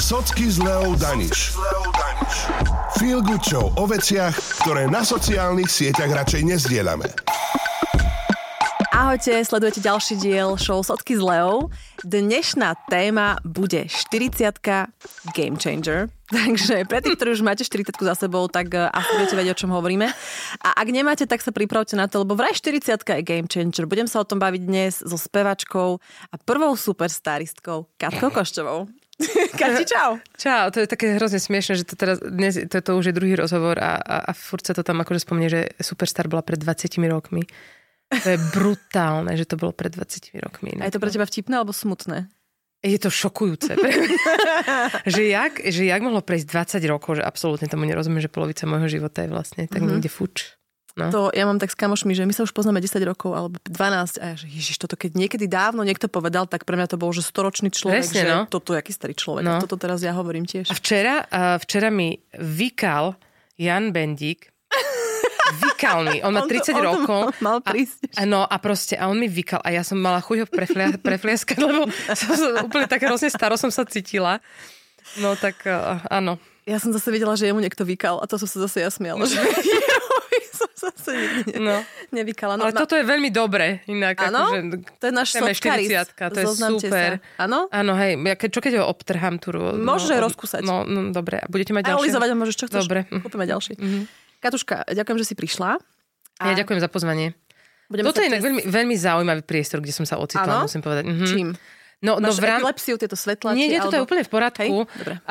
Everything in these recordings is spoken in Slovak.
Socky s Leou Daniš. Feel good show o veciach, ktoré na sociálnych sieťach radšej nezdieľame. Ahojte, sledujete ďalší diel show Socky s Leou. Dnešná téma bude 40-ka Game Changer. Takže pre tých, ktorí už máte 40-ku za sebou, tak asi budete vedieť, o čom hovoríme. A ak nemáte, tak sa pripravte na to, lebo vraj 40-ka je Game Changer. Budem sa o tom baviť dnes so spevačkou a prvou superstaristkou Katkou Košťovou. Kati, čau. Čau, to je také hrozne smiešne, že to teraz, dnes, to už je druhý rozhovor a furt sa to tam akože spomnie, že Superstar bola pred 20 rokmi. To je brutálne, že to bolo pred 20 rokmi. A je to pre teba vtipné alebo smutné? Je to šokujúce. že jak mohlo prejsť 20 rokov, že absolútne tomu nerozumiem, že polovica môjho života je vlastne tak niekde fuč. No. To ja mám tak s kamošmi, že my sa už poznáme 10 rokov alebo 12 a ja, že ježiš, toto keď niekedy dávno niekto povedal, tak pre mňa to bol, že storočný človek, presne, že no. Toto je aký starý človek. No. Toto teraz ja hovorím tiež. A včera mi vykal Jan Bendík. Vykal mi. On má 30 rokov. Mal prísť. No a proste, a on mi vykal a ja som mala chuť ho preflieskať, lebo som úplne tak hrozne staro som sa cítila. No tak áno. Ja som zase videla, že jemu niekto vykal a to som sa zase ja smiala. Že som zase nikdy nevykala. No, ale toto je veľmi dobre. Inak, áno? Akože, to je náš sotkaris. To je super. Áno? Áno, hej. Čo keď ho obtrhám tu? Môžeš rozkúsať. No, dobre. A budete mať ďalšie? A olizovať ho môžeš, čo chceš. Dobre. Kúpime ďalší. Katuška, ďakujem, že si prišla. Ja ďakujem za pozvanie. Toto je inak veľmi zaujímavý priestor, kde som sa ocitla, musím povedať. Čím? No epilepsiu, tieto svetláky? Nie, toto je úplne v poradku.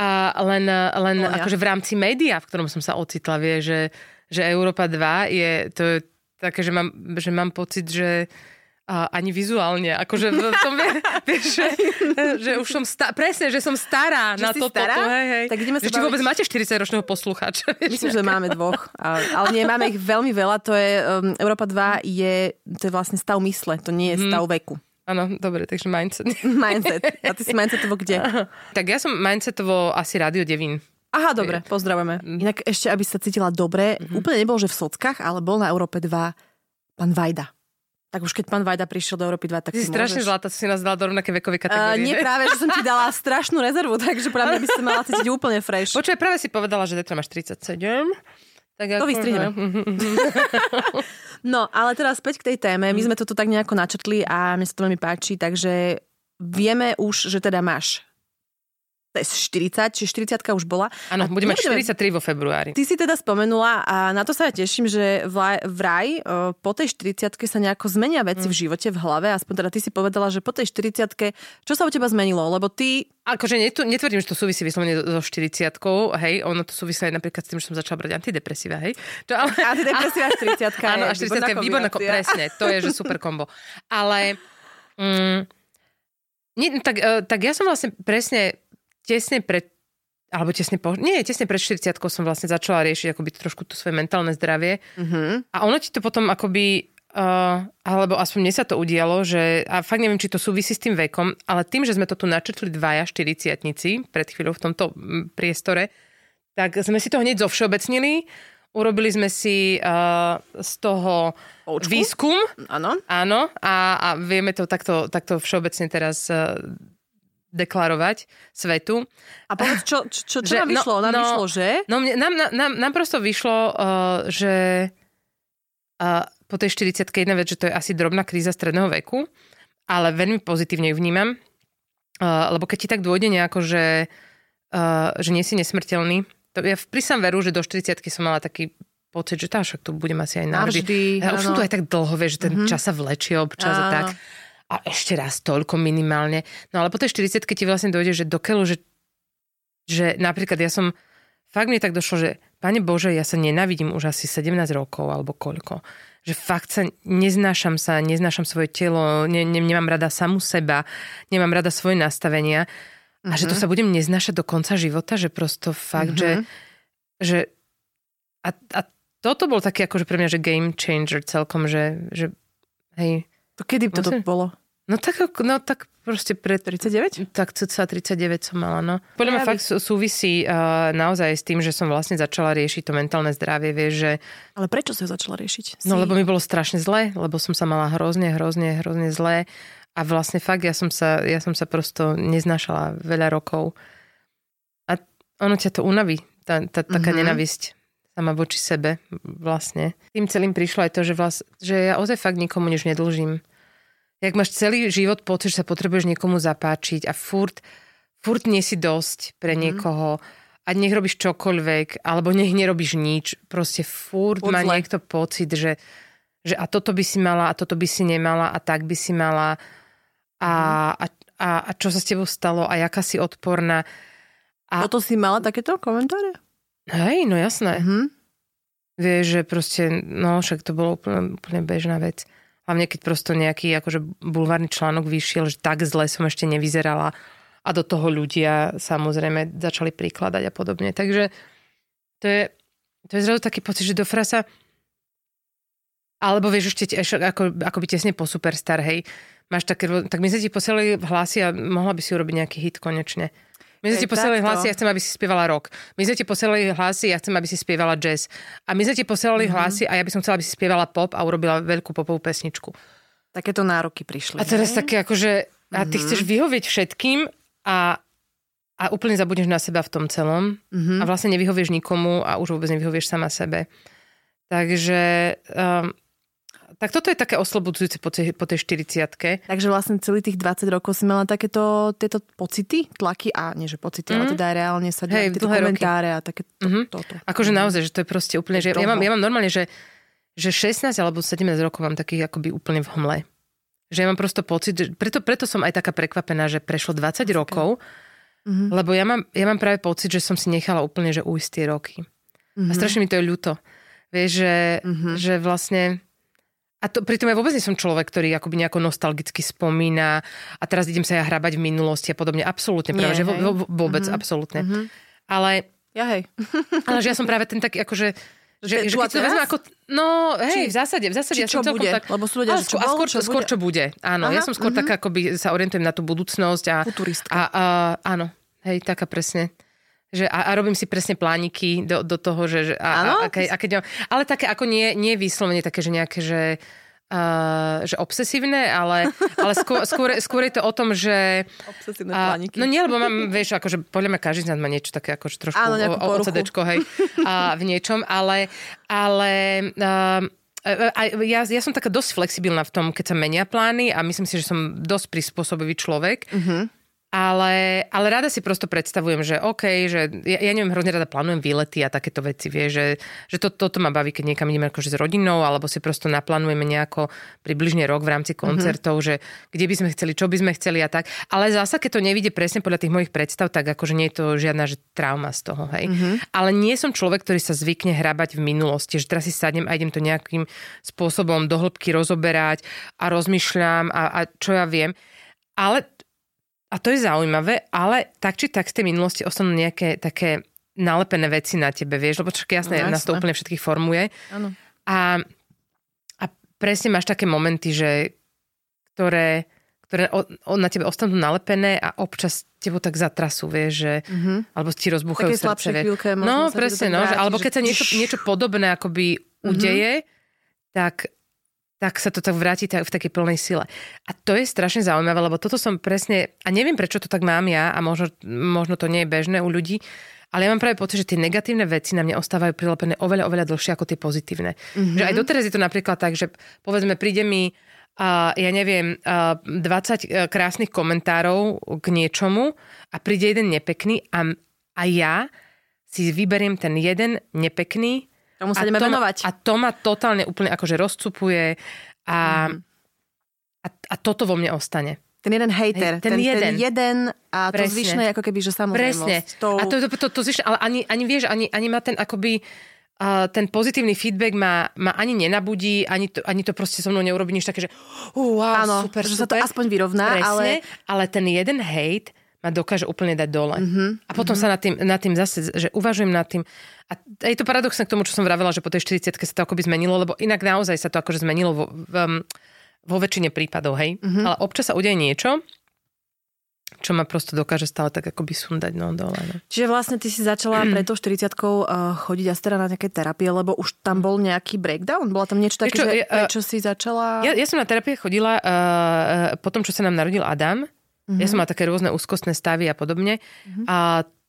Len akože v rámci média, v ktorom som sa ocitla, vie, že Európa 2 to je také, že mám pocit, že ani vizuálne, akože vieš, že už som presne, že som stará že na toto. Hej. Tak ideme sa či vôbec máte 40-ročného poslucháča? Myslím, že máme dvoch, ale nie, máme ich veľmi veľa. To je, Európa 2 to je vlastne stav mysle, to nie je stav veku. Áno, dobre, takže mindset. Mindset. A ty si mindsetovo kde? Tak ja som mindsetovo asi Rádio Devín. Aha, dobre, pozdravujeme. Inak ešte, aby sa cítila dobre, úplne nebol, že v Sockách, ale bol na Európe 2 pán Vajda. Tak už keď pán Vajda prišiel do Európy 2, tak si strašne zlatá, si nás dala do rovnaké vekové kategórie. Nie práve, že som ti dala strašnú rezervu, takže práve by si mala cítiť úplne fresh. Počuj, práve si povedala, že Detra máš 37. Tak to vystrihneme. No, ale teraz späť k tej téme. My sme to tu tak nejako načrtli a mne sa to veľmi páči, takže vieme už, že teda máš test 40, čiže 40-ka už bola. Áno, budeme mať 43 vo februári. Ty si teda spomenula a na to sa ja teším, že vraj po tej 40-ke sa nejako zmenia veci v živote, v hlave. Aspoň teda ty si povedala, že po tej 40-ke, čo sa u teba zmenilo? Lebo ty... Akože netvrdím, že to súvisí vyslovene so 40-kou, hej, ono to súvisí aj napríklad s tým, že som začala brať antidepresíva, hej. Antidepresíva 40-ka áno, a 40-ka je výborná presne, to je, že super kombo. Ale tak ja som vlastne presne tesne pred 40-kou som vlastne začala riešiť akoby trošku to svoje mentálne zdravie. A ono ti to potom akoby, alebo aspoň mne sa to udialo, že, a fakt neviem, či to súvisí s tým vekom, ale tým, že sme to tu načrtli dvaja 40-tnici pred chvíľou v tomto priestore, tak sme si to hneď zovšeobecnili. Urobili sme si z toho výskum. Áno. A vieme to takto všeobecne teraz deklarovať svetu. A povedz, čo nám vyšlo? Nám vyšlo, že? No, nám prosto vyšlo, že po tej 40-ke jedna vec, že to je asi drobná kríza stredného veku, ale veľmi pozitívne ju vnímam, lebo keď ti tak dôjde nejako, že nie si nesmrteľný, to ja prísam veru, že do 40-ky som mala taký pocit, že však tu budem asi aj navždy. Už som tu aj tak dlho, že ten čas sa vlečie občas a tak. A ešte raz toľko minimálne. No ale po tej 40-ke ti vlastne dojde, že dokeľu, že napríklad ja som, fakt mi tak došlo, že Pane Bože, ja sa nenávidím už asi 17 rokov alebo koľko. Že fakt neznášam svoje telo, nemám rada samu seba, nemám rada svoje nastavenia a že to sa budem neznášať do konca života, že prosto fakt, že a toto bol taký akože pre mňa, že game changer celkom, že hej. To kedy to bolo? No tak proste pred 39? Tak cca 39 som mala, no. Podľa mňa fakt súvisí naozaj s tým, že som vlastne začala riešiť to mentálne zdravie, vieš, že... Ale prečo sa začala riešiť? No lebo mi bolo strašne zle, lebo som sa mala hrozne zle a vlastne fakt ja som sa prosto neznášala veľa rokov. ono ťa to unaví, taká nenávisť sama voči sebe vlastne. Tým celým prišlo aj to, že ja ozaj fakt nikomu nič nedlžím. Jak máš celý život pocit, že sa potrebuješ niekomu zapáčiť a furt nie si dosť pre niekoho a nech robíš čokoľvek, alebo nech nerobíš nič. Proste furt má niekto pocit, že a toto by si mala, a toto by si nemala, a tak by si mala a čo sa s tebou stalo a jaká si odporná. Toto si mala takéto komentáre? Hej, no jasné. Vieš, že proste, no však to bolo úplne bežná vec. Hlavne keď prosto nejaký akože bulvárny článok vyšiel, že tak zle som ešte nevyzerala a do toho ľudia samozrejme začali prikladať a podobne. Takže to je zrazu taký pocit, že do frasa alebo vieš ešte ako by tesne po Superstar, hej, máš také, tak my sme ti posielali hlasy a mohla by si urobiť nejaký hit konečne. My sme ti posielali hlasy, ja chcem, aby si spievala rock. My sme ti posielali hlasy, ja chcem, aby si spievala jazz. A my sme ti posielali hlasy a ja by som chcela, aby si spievala pop a urobila veľkú popovú pesničku. Takéto nároky prišli. A teraz také akože, a ty chceš vyhovieť všetkým a úplne zabudneš na seba v tom celom a vlastne nevyhovieš nikomu a už vôbec nevyhovieš sama sebe. Takže tak toto je také oslobodzujúce po tej 40-ke. Takže vlastne celý tých 20 rokov si mala tieto pocity, tlaky a nie že pocity, ale teda aj reálne sa diali tieto komentáre roky. A také toto. Akože naozaj, že to je proste úplne, že ja mám normálne, že 16 alebo 17 rokov mám takých akoby úplne v hmle. Že ja mám prosto pocit, že preto som aj taká prekvapená, že prešlo 20 rokov, lebo ja mám práve pocit, že som si nechala úplne, že ujsť tie roky. A strašne mi to je ľúto. Vieš, že vlastne a to, pritom ja vôbec nie som človek, ktorý akoby nejako nostalgicky spomína a teraz idem sa ja hrabať v minulosti a podobne. Absolútne, práve, že vôbec, absolútne. Ale ale že ja som práve ten taký, akože že keď to vezme ako, no hej, v zásade ja som celkom bude? Tak, lebo sú ľudia, že skôr čo bude. Áno, ja som skôr taká, akoby sa orientujem na tú budúcnosť a áno, hej, taká presne. Že a robím si presne plániky do toho, že ale také ako nie vyslovene také, že nejaké, že obsesívne, ale skôr je to o tom, že obsesívne plániky. No nie, lebo mám, vieš, akože podľa mňa každý z nás má niečo také akože trošku OCDčko, hej, v niečom, ale ja som taká dosť flexibilná v tom, keď sa menia plány a myslím si, že som dosť prispôsobivý človek. Ale rada si prosto predstavujem, že OK, že ja neviem, hrozne rada plánujem výlety a takéto veci, vie, že toto ma baví, keď niekam ideme akože s rodinou, alebo si prosto naplánujeme nejako približne rok v rámci koncertov, že kde by sme chceli, čo by sme chceli a tak. Ale zasa, keď to nevidie presne podľa tých mojich predstav, tak akože nie je to žiadna že trauma z toho, hej. Ale nie som človek, ktorý sa zvykne hrabať v minulosti, že teraz si sadnem a idem to nejakým spôsobom do hĺbky rozoberať a rozmýšľam a čo ja viem. A to je zaujímavé, ale tak či tak z tej minulosti ostanú nejaké také nalepené veci na tebe, vieš, lebo čak jasné, nás to úplne všetkých formuje. Áno. A presne máš také momenty, že ktoré na tebe ostanú nalepené a občas tebo tak zatrasú, vieš, že alebo ti rozbúchajú srdce. No, presne, no, že, alebo keď sa niečo podobné akoby udeje, tak sa to tak vráti v takej plnej sile. A to je strašne zaujímavé, lebo toto som presne, a neviem, prečo to tak mám ja, a možno to nie je bežné u ľudí, ale ja mám práve pocit, že tie negatívne veci na mňa ostávajú prilepené oveľa dlhšie ako tie pozitívne. Že aj doteraz je to napríklad tak, že povedzme, príde mi, ja neviem, 20 krásnych komentárov k niečomu a príde jeden nepekný a ja si vyberiem ten jeden nepekný. Tomu sa ideme venovať. A to ma totálne úplne akože rozcupuje a toto vo mne ostane. Ten jeden hejter. Ten jeden a to zvyšné ako keby, že samozrejmosť. Presne. A to zvyšné, ale ani vieš, ani má ten akoby ten pozitívny feedback ma ani nenabudí, ani to proste so mnou neurobí nič také, že wow, áno, super. Že sa to aspoň vyrovná. Presne, ale ten jeden hejt ma dokáže úplne dať dole. A potom sa nad tým zase, že uvažujem nad tým. A je to paradoxné k tomu, čo som vravela, že po tej 40-ke sa to akoby zmenilo, lebo inak naozaj sa to akože zmenilo vo väčšine prípadov, hej. Ale občas sa udeje niečo, čo ma prosto dokáže stále tak akoby sundať dole. No. Čiže vlastne ty si začala pred tou 40-kou chodiť asi teda na nejaké terapie, lebo už tam bol nejaký breakdown? Bola tam niečo také, že prečo si začala? Ja som na terapie chodila po tom, čo sa nám narodil Adam. Ja som mala také rôzne úzkostné stavy a podobne. A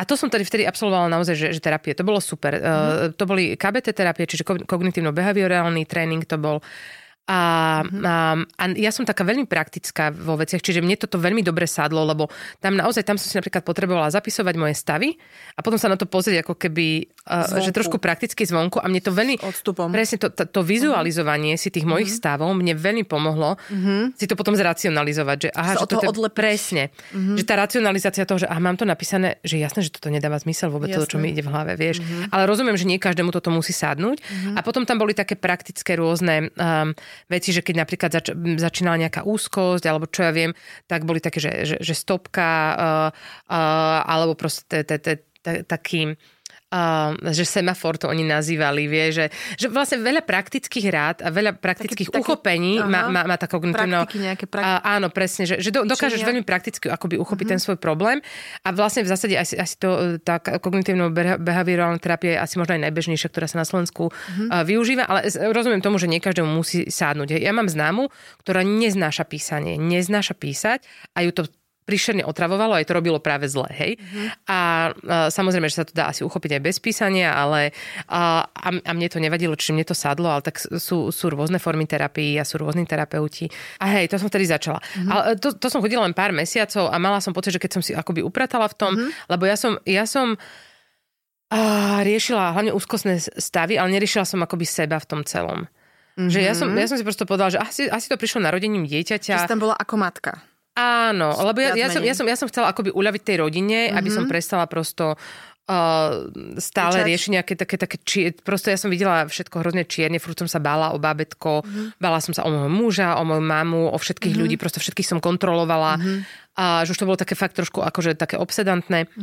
A to som vtedy absolvovala naozaj, že terapie. To bolo super. To boli KBT terapie, čiže kognitívno-behaviorálny tréning to bol. A ja som taká veľmi praktická vo veciach, čiže mne toto veľmi dobre sadlo, lebo tam som si napríklad potrebovala zapisovať moje stavy a potom sa na to pozrieť ako keby, že trošku prakticky zvonku a mne to veľmi, presne to vizualizovanie si tých mojich stavov mne veľmi pomohlo si to potom zracionalizovať, že aha, že to je presne, že tá racionalizácia toho, že mám to napísané, že jasné, že toto nedáva zmysel vôbec to, čo mi ide v hlave, vieš. Ale rozumiem, že nie každému toto musí sadnúť a potom tam boli také praktické rôzne veci, že keď napríklad začínala nejaká úzkosť, alebo čo ja viem, tak boli také, že stopka, alebo proste taký že semafor to oni nazývali, vie, že vlastne veľa praktických rád a veľa praktických uchopení má tá kognitívna... Praktiky, nejaké praktiky. Áno, presne, že dokážeš veľmi prakticky akoby uchopiť ten svoj problém a vlastne v zásade asi tá kognitívno-behaviorálna terapia je asi možno aj najbežnejšia, ktorá sa na Slovensku využíva, ale rozumiem tomu, že nie každému musí sádnuť. Ja mám známu, ktorá neznáša písanie, neznáša písať a ju to príšerne otravovalo, aj to robilo práve zle, hej. A samozrejme, že sa to dá asi uchopiť aj bez písania, ale a mne to nevadilo, čiže mne to sadlo, ale tak sú rôzne formy terapii a sú rôzni terapeuti. A hej, to som vtedy začala. Ale to som chodila len pár mesiacov a mala som pocit, že keď som si akoby upratala v tom, lebo ja som riešila hlavne úzkostné stavy, ale neriešila som akoby seba v tom celom. Že ja som si prosto povedala, že asi to prišlo narodením dieťaťa. Že si tam bola ako matka. Áno, lebo ja som chcela akoby uľaviť tej rodine, aby som prestala prosto stále riešiť nejaké také prosto ja som videla všetko hrozne čierne, furt som sa bála o bábätko, bála som sa o môjho muža, o moju mamu, o všetkých ľudí, prosto všetkých som kontrolovala a že už to bolo také fakt trošku akože také obsedantné.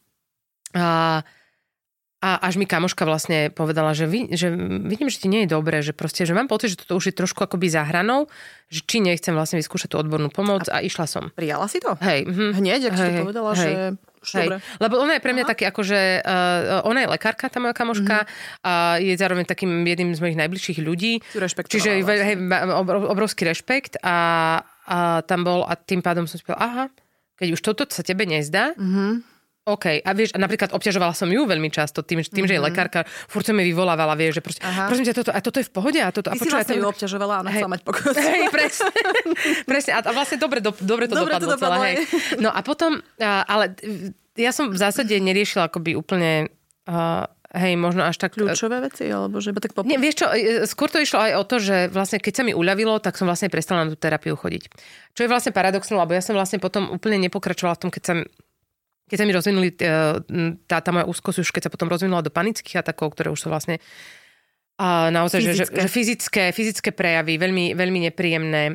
A až mi kamoška vlastne povedala, že vidím, že ti nie je dobré, že proste, že mám pocit, že toto už je trošku akoby za hranou, že či nechcem vlastne vyskúšať tú odbornú pomoc a išla som. Prijala si to? Hej. Hneď, ak si to povedala, že dobre. Lebo ona je pre mňa taký akože, ona je lekárka, tá moja kamoška, a je zároveň takým jedným z mojich najbližších ľudí. Čiže obrovský rešpekt a tam bol a tým pádom som si povedala, keď už toto sa tebe nezdá, OK, a vieš, napríklad obťažovala som ju veľmi často tým, že je lekárka, furt som mi vyvolávala, vieš, že proste, prosím ťa, toto je v pohode a toto... Ty si vlastne ju obťažovala a ona chcela mať pokoj. Hej, presne, a vlastne dobre to dopadlo celé, hej. No a potom, ale ja som v zásade neriešila akoby úplne... Hej, možno až tak... Kľúčové veci, alebo že tak Nie, vieš čo, skôr to išlo aj o to, že vlastne keď sa mi uľavilo, tak som vlastne prestala na tú terapiu chodiť. Čo je vlastne paradoxné, lebo ja som vlastne potom úplne nepokračovala v tom, keď sa mi rozvinuli tá moja úzkosť, už keď sa potom rozvinula do panických atakov, ktoré už sú vlastne naozaj, že fyzické prejavy, veľmi, veľmi nepríjemné,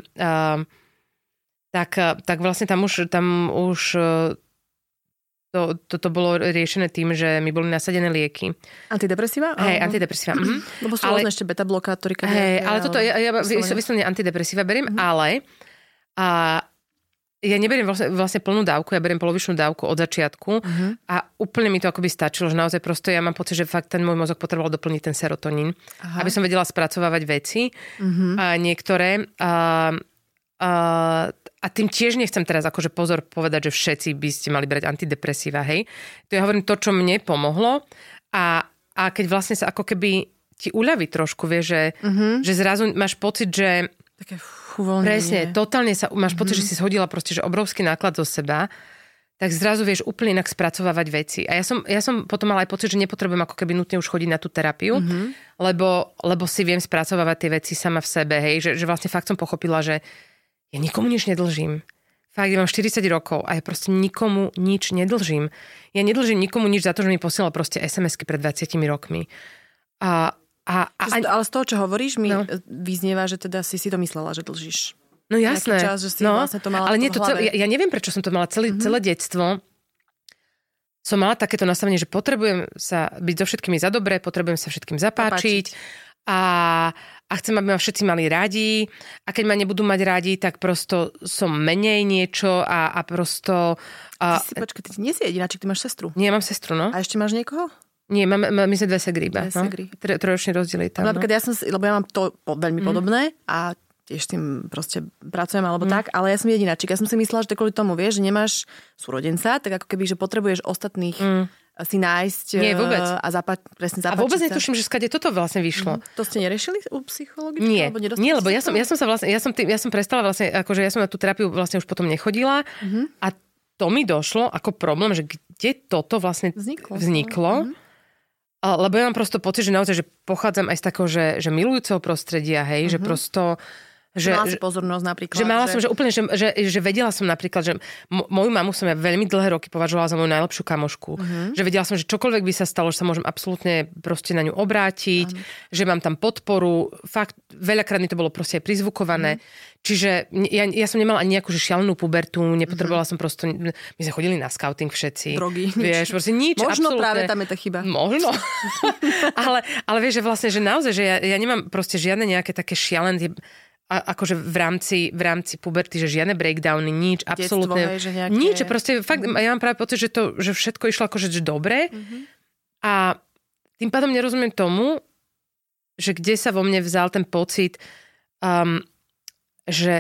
tak vlastne tam už to bolo riešené tým, že mi boli nasadené lieky. Antidepresíva? Hej, antidepresíva. Lebo sú rôzne ešte beta-blokátory. Hej, ale toto ja vyslovene antidepresíva beriem, ale ja neberiem vlastne plnú dávku, ja beriem polovičnú dávku od začiatku a úplne mi to akoby stačilo, že naozaj prosto ja mám pocit, že fakt ten môj mozog potreboval doplniť ten serotonín, aby som vedela spracovávať veci niektoré a tým tiež nechcem teraz akože pozor povedať, že všetci by ste mali brať antidepresíva, hej. To ja hovorím to, čo mne pomohlo a keď vlastne sa ako keby ti uľaví trošku, vieš, že zrazu máš pocit, že také uvoľnenie. Presne, totálne sa máš pocit, že si zhodila proste, že obrovský náklad zo seba, tak zrazu vieš úplne inak spracovávať veci. A ja som potom mala aj pocit, že nepotrebujem ako keby nutne už chodiť na tú terapiu, lebo si viem spracovávať tie veci sama v sebe, hej, že vlastne fakt som pochopila, že ja nikomu nič nedlžím. Fakt, ja mám 40 rokov a ja proste nikomu nič nedlžím. Ja nedlžím nikomu nič za to, že mi posielal proste SMS-ky pred 20 rokmi. Ale z toho, čo hovoríš, mi vyznieva, že teda si to myslela, že dlžíš. No jasné. Čas, že si vlastne to mala ale nie to ja neviem, prečo som to mala celé detstvo. Som mala takéto nastavenie, že potrebujem sa byť so všetkými za dobré, potrebujem sa všetkým zapáčiť a chcem, aby ma všetci mali radi a keď ma nebudú mať radi, tak prosto som menej niečo a prosto... Počkaj, ty nie si jedináčik, ty máš sestru. Nie, mám sestru, no. A ešte máš niekoho? Nie, my sme 2 segry iba. Trojočný rozdiel je tam. Napríklad ja mám to veľmi podobné a tiež s tým proste pracujem alebo tak, ale ja som jedináčik. Ja som si myslela, že to kvôli tomu, vieš, že nemáš súrodenca, tak ako keby, že potrebuješ ostatných si nájsť a presne zapáčiť. A vôbec netuším, že skade toto vlastne vyšlo. To ste neriešili u psychologičky? Nie, lebo ja som prestala vlastne, akože ja som na tú terapiu vlastne už potom nechodila a to mi došlo ako problém, že kde toto vlastne vzniklo. Lebo ja mám prosto pocit, že naozaj, že pochádzam aj z takého, že milujúceho prostredia, hej, že prosto... Mala si pozornosť napríklad. Že mala som, že úplne, že vedela som napríklad, že moju mamu som ja veľmi dlhé roky považovala za moju najlepšiu kamošku. Že vedela som, že čokoľvek by sa stalo, že sa môžem absolútne proste na ňu obrátiť, že mám tam podporu. Fakt, veľakrát mi to bolo proste aj prizvukované. Čiže ja som nemala ani nejakú šialenú pubertu, nepotrebovala som prosto... My sme chodili na scouting všetci. Drogy. Vieš, proste nič. Možno absolútne. Práve tam je tá chyba. Možno. ale vieš, že vlastne, že naozaj, že ja nemám proste žiadne nejaké také šialené... akože v rámci puberty, že žiadne breakdowny, nič, absolútne. Nič, proste fakt, ja mám práve pocit, že všetko išlo akože dobre a tým pádom nerozumiem tomu, že kde sa vo mne vzal ten pocit, že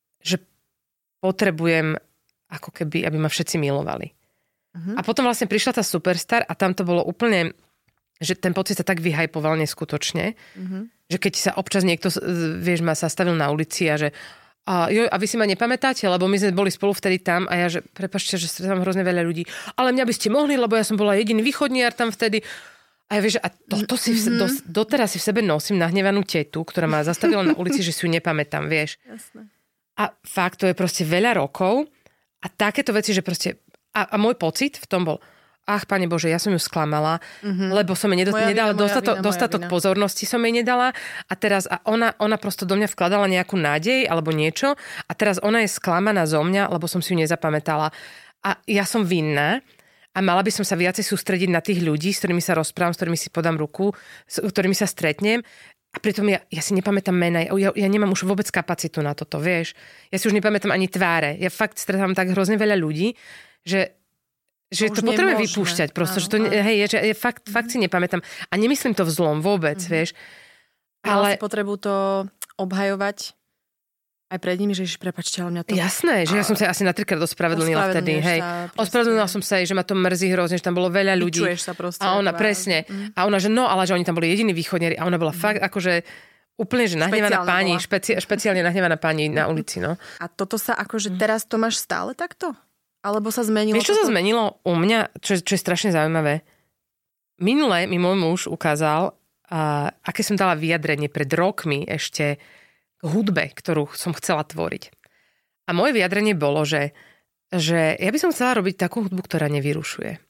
potrebujem ako keby, aby ma všetci milovali. A potom vlastne prišla tá Superstar a tam to bolo úplne, že ten pocit sa tak vyhajpoval neskutočne, že keď sa občas niekto, vieš, ma zastavil na ulici a že a vy si ma nepamätáte, lebo my sme boli spolu vtedy tam a ja, že prepáčte, že tam hrozne veľa ľudí, ale mňa by ste mohli, lebo ja som bola jediný východniar tam vtedy. A ja vieš, a toto si doteraz si v sebe nosím nahnevanú tetu, ktorá ma zastavila na ulici, že si ju nepamätám, vieš. Jasné. A fakt, to je proste veľa rokov a takéto veci, že proste a môj pocit v tom bol, ach, Pane Bože, ja som ju sklamala, lebo som jej nedala dostatok pozornosti som jej nedala a teraz ona prosto do mňa vkladala nejakú nádej alebo niečo a teraz ona je sklamaná zo mňa, lebo som si ju nezapamätala. A ja som vinná a mala by som sa viacej sústrediť na tých ľudí, s ktorými sa rozprávam, s ktorými si podám ruku, s ktorými sa stretnem. A pritom ja si nepamätám mena, ja nemám už vôbec kapacitu na toto, vieš. Ja si už nepamätám ani tváre. Ja fakt stretám tak hrozne veľa ľudí, že to potrebujem vypúšťať prosto, že to, hej, že ja fakt si nepamätám. A nemyslím to v zlom vôbec, vieš. Ale si potrebu to obhajovať aj pred nimi, že prepáčte, ale mňa to... Jasné, že ja som sa asi na 3-krát ospravedlnila vtedy, hej. Ospravedlnila som sa jej, že ma to mrzí hrozne, že tam bolo veľa ľudí. Vyčuješ sa proste. A ona, presne. A ona, že ale že oni tam boli jediní východniari. A ona bola fakt akože úplne, že nahnevaná pani, špeciálne nahnevaná pani na ulici, no. A toto sa akože teraz to máš stále takto? Alebo sa zmenilo? Vieš, čo sa zmenilo u mňa, čo je strašne zaujímavé? Minule mi môj muž ukázal, aké som dala vyjadrenie pred rokmi ešte k hudbe, ktorú som chcela tvoriť. A moje vyjadrenie bolo, že ja by som chcela robiť takú hudbu, ktorá nevyrušuje.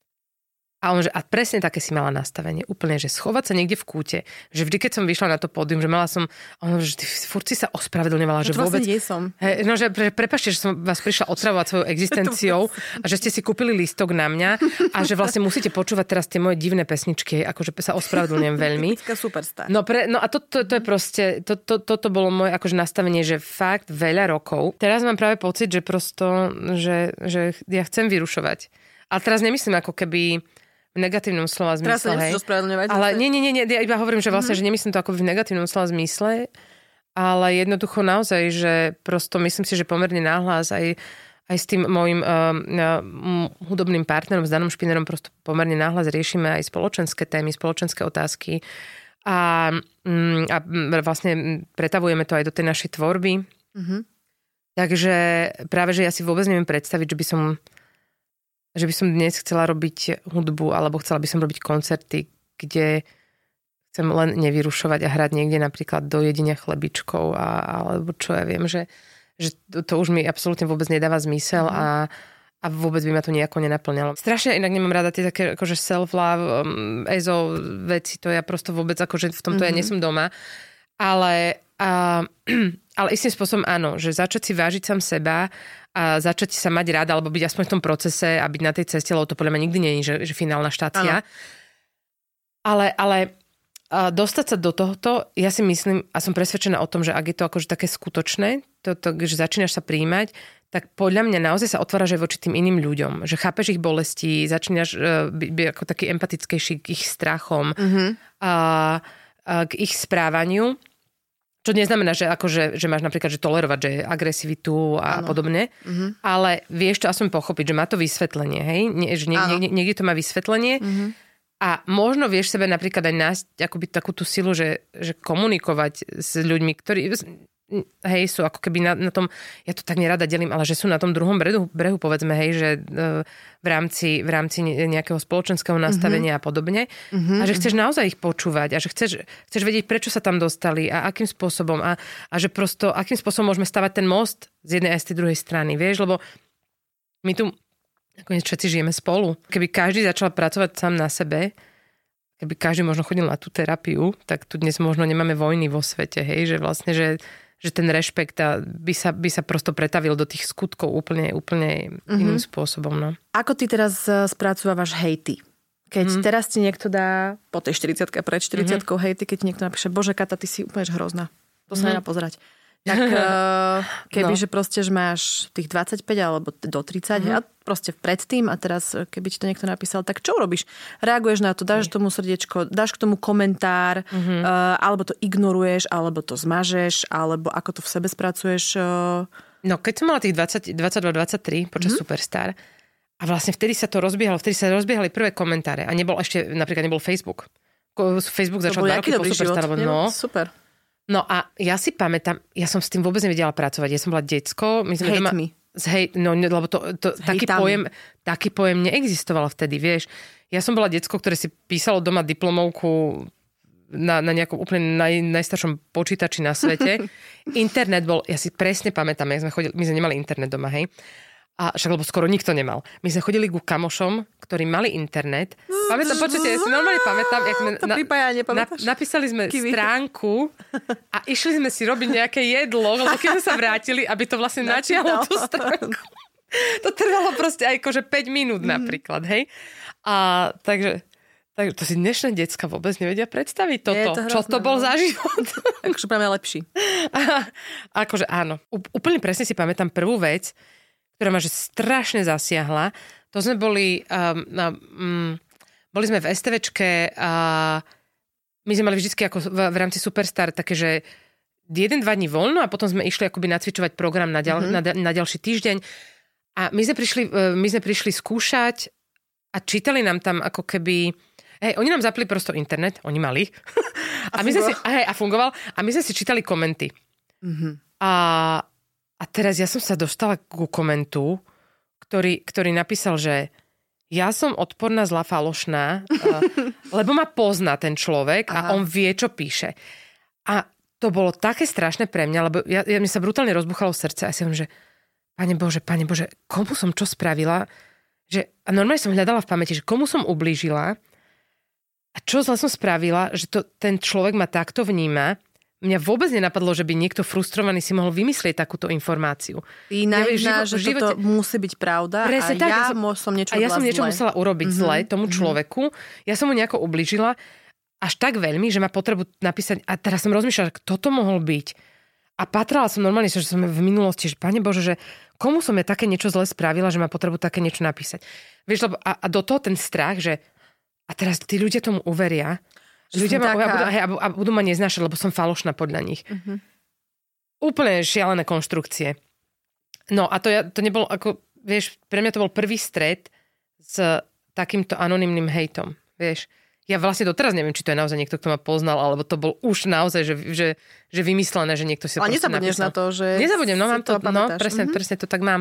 A on, že a presne také si mala nastavenie. Úplne, že schovať sa niekde v kúte. Že vždy, keď som vyšla na to pódium, že mala som... On, že ty furt si sa ospravedlňovala, že vôbec... Som. No, že prepáčte, že som vás prišla otravovať svojou existenciou a že ste si kúpili lístok na mňa a že vlastne musíte počúvať teraz tie moje divné pesničky, akože sa ospravedlňujem veľmi. Typická Superstar. No a to je proste... Toto bolo moje akože nastavenie, že fakt veľa rokov. Teraz mám práve pocit, že prosto, že ja chcem vyrušovať. Ale teraz nemyslím ako keby v negatívnom slova zmysle. Teraz sa nemusíš ospravedlňovať. Ale nie, ja iba hovorím, že vlastne, že nemyslím to ako v negatívnom slova zmysle, ale jednoducho naozaj, že prosto myslím si, že pomerne náhlas aj s tým môjim hudobným partnerom, s Danom Špinerom, prosto pomerne náhlas riešime aj spoločenské témy, spoločenské otázky a vlastne pretavujeme to aj do tej našej tvorby. Takže práve, že ja si vôbec neviem predstaviť, že by som dnes chcela robiť hudbu, alebo chcela by som robiť koncerty, kde chcem len nevyrušovať a hrať niekde napríklad do jedenia chlebičkov, alebo čo ja viem, že to už mi absolútne vôbec nedáva zmysel a vôbec by ma to nejako nenaplňalo. Strašne inak nemám rada tie také akože self-love, ezo veci, to ja prosto vôbec akože v tomto ja nie som doma. Ale istým spôsobom áno, že začať si vážiť sám seba a začať sa mať rada, alebo byť aspoň v tom procese a byť na tej ceste, lebo to podľa mňa nikdy nie je, že finálna štácia. Ale dostať sa do tohto, ja si myslím a som presvedčená o tom, že ak je to akože také skutočné, že začínaš sa prijímať, tak podľa mňa naozaj sa otváraš aj voči tým iným ľuďom. Že chápeš ich bolesti, začínaš byť ako taký empatickejší k ich strachom, k ich správaniu. Čo neznamená, že, akože, že máš napríklad že tolerovať že agresivitu a podobne, ale vieš to aspoň pochopiť, že má to vysvetlenie, hej? Niekde to má vysvetlenie a možno vieš sebe napríklad aj nájsť akoby takú tú silu, že komunikovať s ľuďmi, ktorí sú ako keby na tom, ja to tak nerada delím, ale že sú na tom druhom brehu povedzme, hej, že v rámci nejakého spoločenského nastavenia a podobne. A že chceš naozaj ich počúvať a že chceš vedieť, prečo sa tam dostali a akým spôsobom a že prosto, akým spôsobom môžeme stavať ten most z jednej aj z tej druhej strany, vieš, lebo my tu nakoniec všetci žijeme spolu. Keby každý začal pracovať sám na sebe, keby každý možno chodil na tú terapiu, tak tu dnes možno nemáme vojny vo svete, hej, že vlastne, že ten rešpekt by sa prosto pretavil do tých skutkov úplne iným spôsobom. No. Ako ty teraz spracovávaš hejty? Keď teraz ti niekto dá, po tej 40-ke, pred 40-kou hejty, keď ti niekto napíše, bože Kata, ty si úplne hrozná. To sa nedá pozerať. Tak kebyže proste, že máš tých 25 alebo do 30 a proste predtým a teraz keby ti to niekto napísal, tak čo urobíš? Reaguješ na to, dáš tomu srdiečko, dáš k tomu komentár, alebo to ignoruješ, alebo to zmažeš, alebo ako to v sebe spracuješ? No, keď som mala tých 22-23 počas Superstar a vlastne vtedy sa rozbiehali prvé komentáre a nebol Facebook. Facebook začal 2 roky po Superstar. No, super. No a ja si pamätám, ja som s tým vôbec nevedela pracovať. Ja som bola decko. My sme doma, lebo taký pojem neexistoval vtedy, vieš. Ja som bola decko, ktoré si písalo doma diplomovku na nejakom úplne najstaršom počítači na svete. Internet bol, ja si presne pamätám, my sme nemali internet doma, hej. A však, lebo skoro nikto nemal. My sme chodili ku kamošom, ktorí mali internet. Pamätám, počujete, ja si normálne pamätám, jak sme napísali sme stránku a išli sme si robiť nejaké jedlo, lebo keď sme sa vrátili, aby to vlastne načiahlo tú stránku. To trvalo proste aj akože 5 minút napríklad, hej. A takže to si dnešné decka vôbec nevedia predstaviť toto. Čo to bol za život? Akože práve lepší. Akože áno. Úplne presne si pamätám prvú vec, ktorá ma že strašne zasiahla. To sme boli sme v STVčke a my sme mali vždycky ako v rámci Superstar také, že 1-2 dní voľno a potom sme išli akoby nacvičovať program na ďalší týždeň. A my sme prišli skúšať a čítali nám tam ako keby... oni nám zapli prosto internet, oni mali. A fungoval. A my sme si čítali komenty. A teraz ja som sa dostala ku komentu, ktorý napísal, že ja som odporná, zlá, falošná, lebo ma pozná ten človek a on vie, čo píše. A to bolo také strašné pre mňa, lebo mi sa brutálne rozbuchalo srdce a ja si hovorím, že Pane Bože, komu som čo spravila? A normálne som hľadala v pamäti, že komu som ublížila a čo zle som spravila, že ten človek ma takto vníma. Mňa vôbec nenapadlo, že by niekto frustrovaný si mohol vymyslieť takúto informáciu. Ty naivná, že toto musí byť pravda. Presne, ja som niečo musela urobiť zle tomu človeku. Ja som mu nejako ublížila až tak veľmi, že má potrebu napísať. A teraz som rozmýšľala, kto to mohol byť. A patrala som normálne, že som v minulosti, že Pane Bože, že komu som ja také niečo zle spravila, že má potrebu také niečo napísať. Vieš, lebo a do toho ten strach, že a teraz tí ľudia tomu uveria, ľudia a budú ma neznášať, lebo som falošná podľa nich. Úplne šialené konštrukcie. No a to nebolo ako, vieš, pre mňa to bol prvý stret s takýmto anonymným hejtom, vieš. Ja vlastne doteraz neviem, či to je naozaj niekto, kto ma poznal, alebo to bol už naozaj, že vymyslené, že niekto si to proste napísal. Ale nezabudneš na to, že... Nezabudnem, no mám to, presne to tak mám.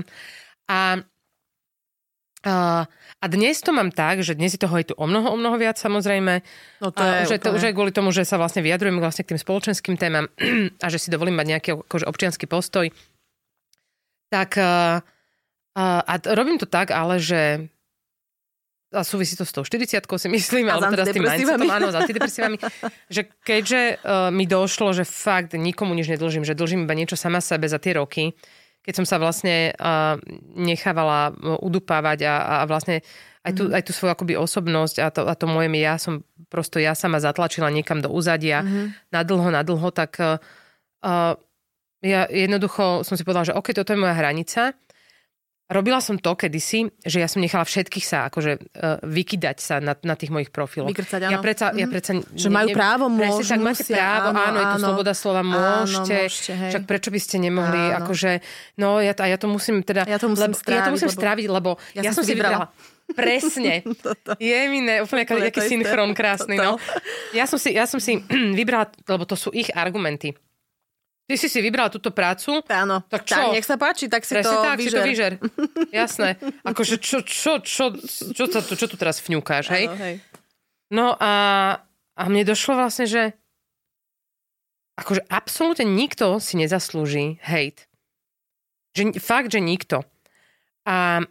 A dnes to mám tak, že dnes je toho aj tu o mnoho viac, samozrejme. No to je už aj kvôli tomu, že sa vlastne vyjadrujem vlastne k tým spoločenským témam a že si dovolím mať nejaký akože občiansky postoj. Tak a robím to tak, ale že a súvisí to s tou 40-kou, si myslím, alebo teda s tým mindsetom, áno, s antidepresívami, že keďže mi došlo, že fakt nikomu nič nedlžím, že dlžím iba niečo sama sebe za tie roky, keď som sa vlastne nechávala udupávať a vlastne aj tú svoju akoby osobnosť a to moje ja som prosto ja sama zatlačila niekam do úzadia na dlho, tak ja jednoducho som si povedala, že OK, toto je moja hranica. Robila som to kedysi, že ja som nechala všetkých sa akože vykydať sa na tých mojich profiloch. Vykrcať, áno. Ja predsa že majú právo, môžu, tak máte právo, áno, je to sloboda slova, môžete. Však prečo by ste nemohli, akože, no ja to musím teda... Ja to musím stráviť, lebo ja som si vybrala. Presne. Jemine, úplne aký synchron krásny, no. Ja som si vybrala, lebo to sú ich argumenty. Ty si vybrala túto prácu? Áno. Tak čo? Tak nech sa páči, tak si presne to tak, vyžer. Si to vyžer. Jasné. Akože čo tu teraz fňukáš, hej? Áno, hej. No a mne došlo vlastne, že akože absolútne nikto si nezaslúži hejt. Fakt, že nikto. A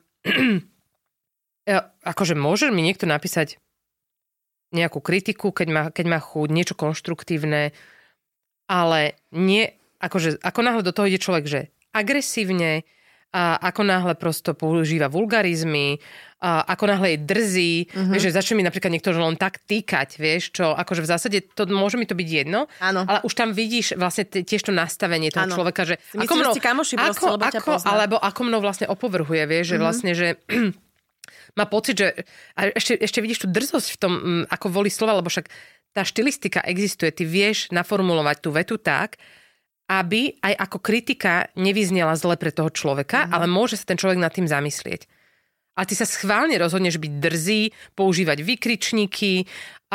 akože môže mi niekto napísať nejakú kritiku, keď má chuť, niečo konštruktívne, ale nie... Akože, ako náhle do toho ide človek, že agresívne, a ako náhle prosto používa vulgarizmy, a ako náhle je drzý, vieš, že začne mi napríklad niekto len tak týkať, vieš, čo akože v zásade to môže mi to byť jedno, áno. Ale už tam vidíš vlastne tiež to nastavenie toho človeka, že ako mnou, kamoši proste, lebo ťa pozná. Alebo ako mnou vlastne opovrhuje, vieš, že vlastne, že má pocit, že a ešte vidíš tú drzosť v tom, ako volí slova, lebo však tá štilistika existuje, ty vieš naformulovať tú vetu tak, aby aj ako kritika nevyznela zle pre toho človeka, ale môže sa ten človek nad tým zamyslieť. A ty sa schválne rozhodneš byť drzý, používať vykričníky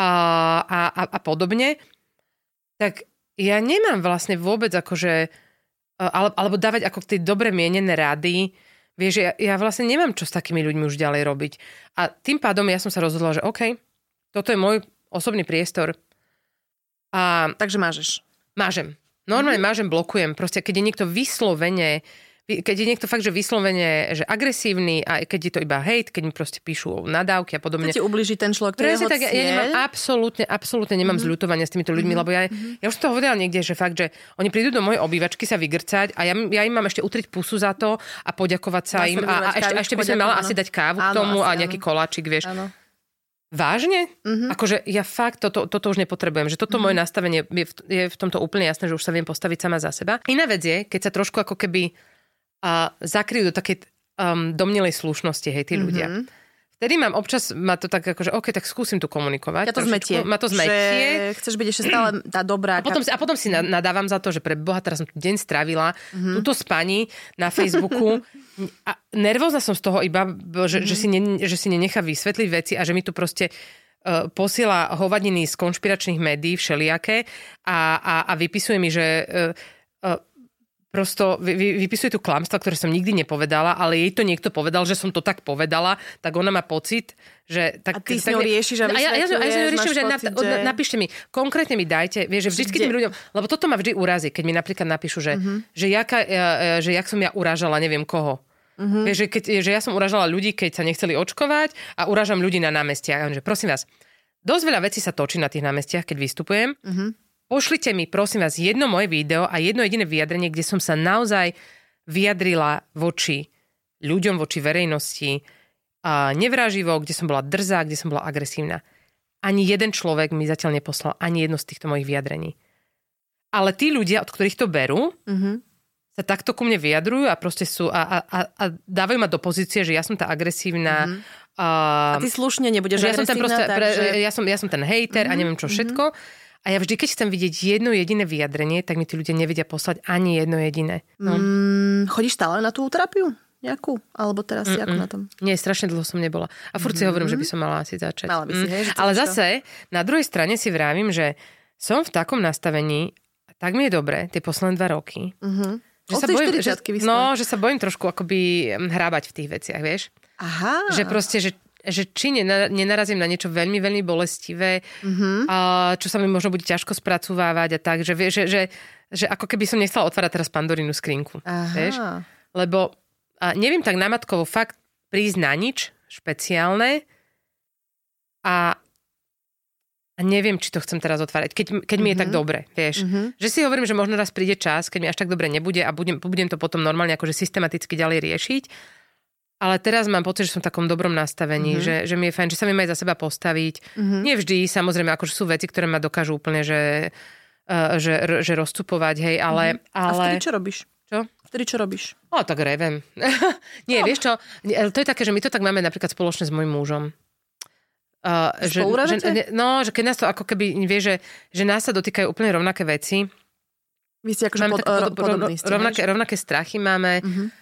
a podobne, tak ja nemám vlastne vôbec akože, alebo dávať ako tie dobre mienené rady. Vieš, ja vlastne nemám čo s takými ľuďmi už ďalej robiť. A tým pádom ja som sa rozhodla, že OK, toto je môj osobný priestor. Takže mážeš. Mážem. Normálne mážem, blokujem. Proste, keď je niekto fakt, že vyslovene, že agresívny a keď je to iba hejt, keď mi proste píšu nadávky a podobne. Keď ti ublíži ten človek, to je jeho cieľ. Ja nemám absolútne nemám zľutovania s týmito ľuďmi, lebo ja už to hovorila niekde, že fakt, že oni prídu do mojej obývačky sa vygrcať a ja im mám ešte utriť pusu za to a poďakovať sa im a ešte by som mala asi dať kávu k tomu a nejaký koláčik, vieš. Áno. Vážne? Akože ja fakt toto už nepotrebujem. Že toto moje nastavenie je v tomto úplne jasné, že už sa viem postaviť sama za seba. Iná vec je, keď sa trošku ako keby zakryjú do takej domnelej slušnosti, hej, tí ľudia. Vtedy mám občas, ma to tak akože, OK, tak skúsim tu komunikovať. Ja to zmetie. Ma to zmetie. Že chceš byť ešte stále tá dobrá. A potom si nadávam za to, že pre Boha, teraz som tu deň strávila, túto spaní na Facebooku. A nervózna som z toho iba, že si nenechá vysvetliť veci a že mi tu proste posiela hovadiny z konšpiračných médií všelijaké a vypisuje mi, že prosto vypisuje tu klamstva, ktoré som nikdy nepovedala, ale jej to niekto povedal, že som to tak povedala, tak ona má pocit, že... Tak, a ty s ňou riešiš a vysvetľuješ, ja s ňou riešim, že napíšte mi, konkrétne mi dajte, vieš, že vždy tým ľuďom, lebo toto ma vždy urazí, keď mi napríklad napíšu, že jak som ja urážala neviem koho. Vieš, že ja som urážala ľudí, keď sa nechceli očkovať a urážam ľudí na námestiach. Že prosím vás, dosť veľa vecí sa točí na tých námestiach, keď vystupujem. Pošlite mi, prosím vás, jedno moje video a jedno jediné vyjadrenie, kde som sa naozaj vyjadrila voči ľuďom, voči verejnosti a nevraživo, kde som bola drzá, kde som bola agresívna. Ani jeden človek mi zatiaľ neposlal ani jedno z týchto mojich vyjadrení. Ale tí ľudia, od ktorých to berú, sa takto ku mne vyjadrujú a proste sú a dávajú ma do pozície, že ja som tá agresívna. A ty slušne nebudeš agresívna. Ja som ten hejter a neviem čo všetko. A ja vždy, keď chcem vidieť jedno jediné vyjadrenie, tak mi tí ľudia nevedia poslať ani jedno jediné. No. Chodíš stále na tú terapiu? Nejakú? Alebo teraz si ako na tom? Nie, strašne dlho som nebola. A furt si hovorím, že by som mala asi začať. Mala by si, hej, ale zase, na druhej strane si vravím, že som v takom nastavení, tak mi je dobre tie posledné 2 roky. Že sa bojím trošku akoby hrábať v tých veciach, vieš? Aha. Že proste, že či nenarazím na niečo veľmi, veľmi bolestivé, čo sa mi možno bude ťažko spracovávať a tak, že ako keby som nechcela otvárať teraz Pandorínu skrinku. Vieš? Lebo neviem tak namatkovo fakt prísť na nič špeciálne a neviem, či to chcem teraz otvárať, keď mi je tak dobre, vieš. Že si hovorím, že možno raz príde čas, keď mi až tak dobre nebude a budem to potom normálne akože systematicky ďalej riešiť. Ale teraz mám pocit, že som v takom dobrom nastavení, že mi je fajn, že sa viem aj za seba postaviť. Nevždy, samozrejme, akože sú veci, ktoré ma dokážu úplne, že rozcupovať, hej, ale... A vtedy čo robíš? Čo? Vtedy čo robíš? Tak revem. Nie, vieš čo, to je také, že my to tak máme napríklad spoločne s mojím mužom. Že keď nás to ako keby, vieš, že nás sa dotýkajú úplne rovnaké veci. Vy ste akože podobní. Rovnaké strachy máme.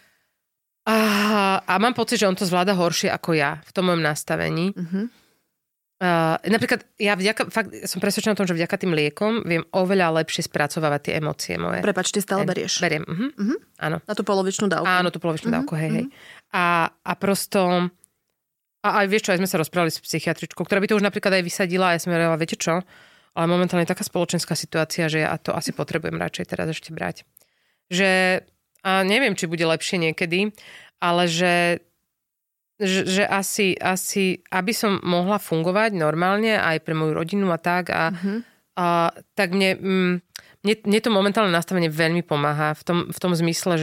A mám pocit, že on to zvláda horšie ako ja v tom mojom nastavení. Napríklad ja fakt som presvedčená o tom, že vďaka tým liekom viem oveľa lepšie spracovávať tie emócie moje. Prepáč, ty stále berieš? Beriem, áno. Na tú polovičnú dávku? Áno, tú polovičnú dávku, hej. A prosto... A aj vieš čo, aj sme sa rozprávali s psychiatričkou, ktorá by to už napríklad aj vysadila a ja som hovorila, viete čo, ale momentálne je taká spoločenská situácia, že ja to asi potrebujem radšej teraz ešte brať. Že, a neviem, či bude lepšie niekedy, ale že asi, aby som mohla fungovať normálne aj pre moju rodinu a tak, tak mne to momentálne nastavenie veľmi pomáha v tom zmysle,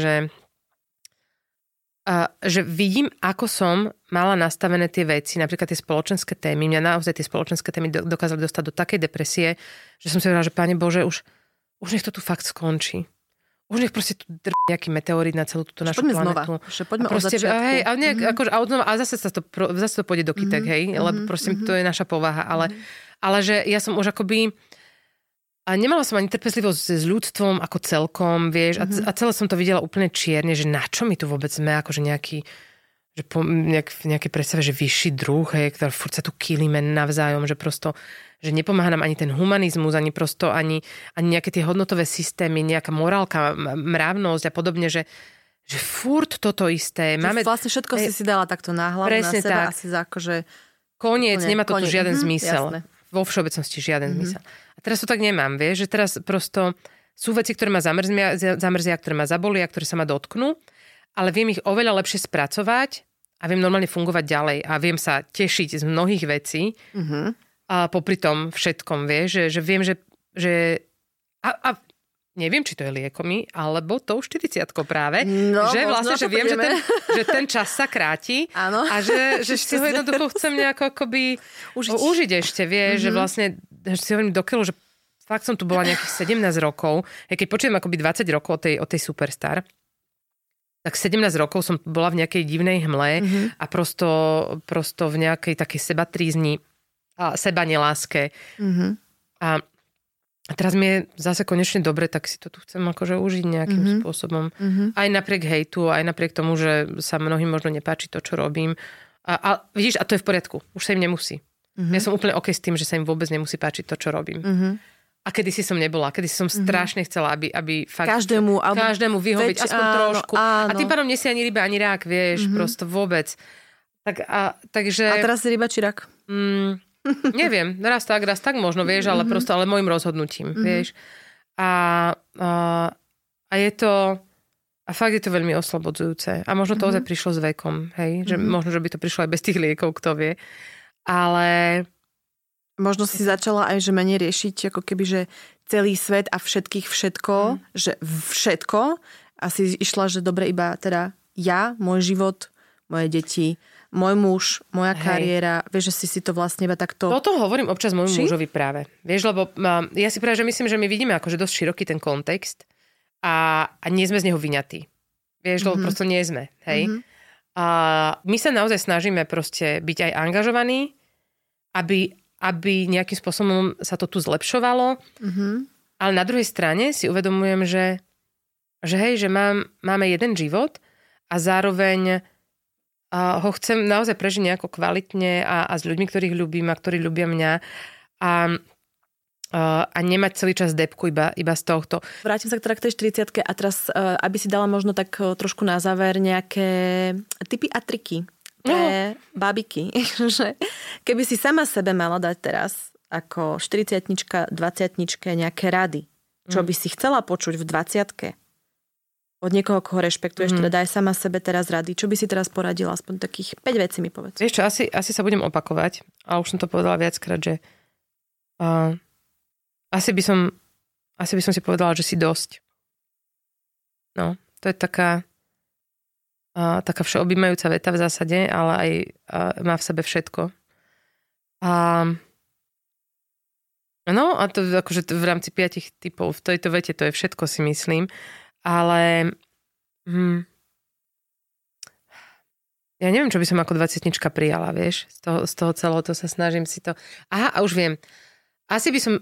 že vidím, ako som mala nastavené tie veci, napríklad tie spoločenské témy. Mňa naozaj tie spoločenské témy dokázali dostať do takej depresie, že som si hovorila, že Pane Bože, už nech to tu fakt skončí. Už nech proste tu nejaký meteorit na celú túto našu planetu. Poďme od začiatku. Hej, a zase to pôjde do kytek, hej, lebo proste to je naša povaha. Ale že ja som už akoby... A nemala som ani trpezlivosť s ľudstvom ako celkom, vieš, a celé som to videla úplne čierne, že na čo my tu vôbec sme, akože nejaký, že v nejakej predstave, že vyšší druh, hej, ktorý furt sa tu kýlime navzájom, že prosto, že nepomáha nám ani ten humanizmus, ani prosto, ani nejaké tie hodnotové systémy, nejaká morálka, mravnosť a podobne, že furt toto isté. Máme... Vlastne všetko si dala takto na hlavu, na seba, asi akože... Koniec, nemá to tu žiaden zmysel. Jasné. Vo všeobecnosti žiaden zmysel. A teraz to tak nemám, vieš, že teraz prosto sú veci, ktoré ma zamrzia, ktoré ma zabolia, ktoré sa ma dotknú, ale viem ich oveľa lepšie spracovať a viem normálne fungovať ďalej a viem sa tešiť z mnohých vecí a popri tom všetkom, vieš, že viem, že neviem, či to je liekomi, alebo tou 40-kou práve. No, že vlastne, že viem, že ten čas sa kráti. Áno. A že si ho jednoducho chcem nejako akoby užiť ešte, vieš, že vlastne že si hovorím do keľu, že fakt som tu bola nejakých 17 rokov. Keď počujem akoby 20 rokov o tej Superstar, tak 17 rokov som bola v nejakej divnej hmle a prosto v nejakej takej sebatrízni a sebaneláske. A teraz mi je zase konečne dobre, tak si to tu chcem akože užiť nejakým spôsobom. Aj napriek hejtu, aj napriek tomu, že sa mnohým možno nepáči to, čo robím. A vidíš, a to je v poriadku. Už sa im nemusí. Ja som úplne OK s tým, že sa im vôbec nemusí páčiť to, čo robím. A kedysi som nebola. Kedysi som strašne chcela, aby fakt každému vyhoviť aspoň trošku. Áno. A tým pádom nie si ani ryba, ani rák, vieš, prosto vôbec. Takže... A teraz si ryba či rak? Neviem, raz tak možno, vieš, ale prosto, ale môjim rozhodnutím, vieš. A je to, a fakt je to veľmi oslobodzujúce. A možno to ozaj prišlo s vekom, hej, že možno, že by to prišlo aj bez tých liekov, kto vie. Ale... Možno si začala aj, že menej riešiť, ako keby, že celý svet a všetkých všetko, že všetko, a si išla, že dobre iba teda ja, môj život, moje deti, môj muž, moja kariéra, vieš, že si to vlastne iba takto... Toto hovorím občas môjmu mužovi práve. Vieš, lebo ja si práve, že myslím, že my vidíme akože dosť široký ten kontext a nie sme z neho vyňatí. Vieš, lebo prosto nie sme, hej. A my sa naozaj snažíme proste byť aj angažovaní, aby nejakým spôsobom sa to tu zlepšovalo. Ale na druhej strane si uvedomujem, že hej, že máme jeden život a zároveň ho chcem naozaj prežiť nejako kvalitne a s ľuďmi, ktorých ľúbim a ktorí ľúbia mňa a nemať celý čas depku iba z tohto. Vrátim sa teda k tej 40-ke a teraz, aby si dala možno tak trošku na záver nejaké tipy a triky pre babiky. Keby si sama sebe mala dať teraz ako 40-tnička, 20-tničke nejaké rady, čo by si chcela počuť v 20-ke, od niekoho, koho rešpektuješ, teda daj sama sebe teraz rady. Čo by si teraz poradila? Aspoň takých 5 vecí mi povedz. Vieš čo, asi sa budem opakovať, a už som to povedala viackrát, že asi by som si povedala, že si dosť. No, to je taká všeobjímajúca veta v zásade, ale aj má v sebe všetko. No, a to akože v rámci 5 typov v tejto vete to je všetko, si myslím. Ale Ja neviem, čo by som ako 20-tnička prijala, vieš. Z toho celého, to sa snažím si to... Aha, a už viem. Asi by som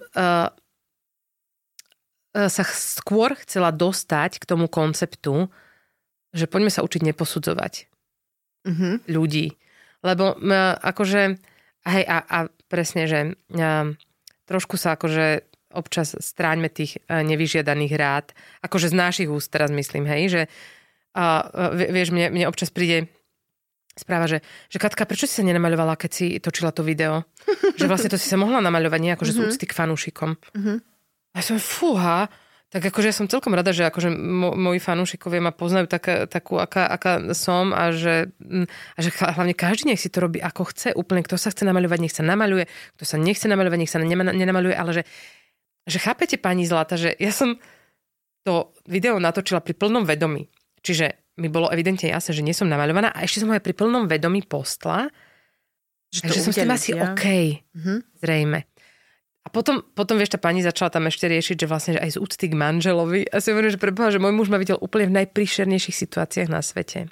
sa skôr chcela dostať k tomu konceptu, že poďme sa učiť neposudzovať ľudí. Lebo akože... Hej, a presne, že trošku sa akože občas stráňme tých nevyžiadaných rád. Akože z našich úst teraz myslím, hej, že vieš, mne občas príde správa, že Katka, prečo si sa nenamaľovala, keď si točila to video? Že vlastne to si sa mohla namaľovať nie akože z úcty k fanúšikom. A ja som, fúha, tak akože ja som celkom rada, že akože moji fanúšikovia ma poznajú takú, aká som a že hlavne každý nech si to robí ako chce, úplne kto sa chce namaľovať, nech sa namaľuje, kto sa nechce namaľovať, nech sa nenamaľuje, ale že chápete, pani Zlata, že ja som to video natočila pri plnom vedomí. Čiže mi bolo evidentne jasné, že nie som namaľovaná a ešte som ho aj pri plnom vedomí postla, že som s tým asi OK, zrejme. A potom, vieš, tá pani začala tam ešte riešiť, že vlastne že aj z úcty k manželovi. A si hovorím, že preboha, že môj muž ma videl úplne v najpríšernejších situáciách na svete.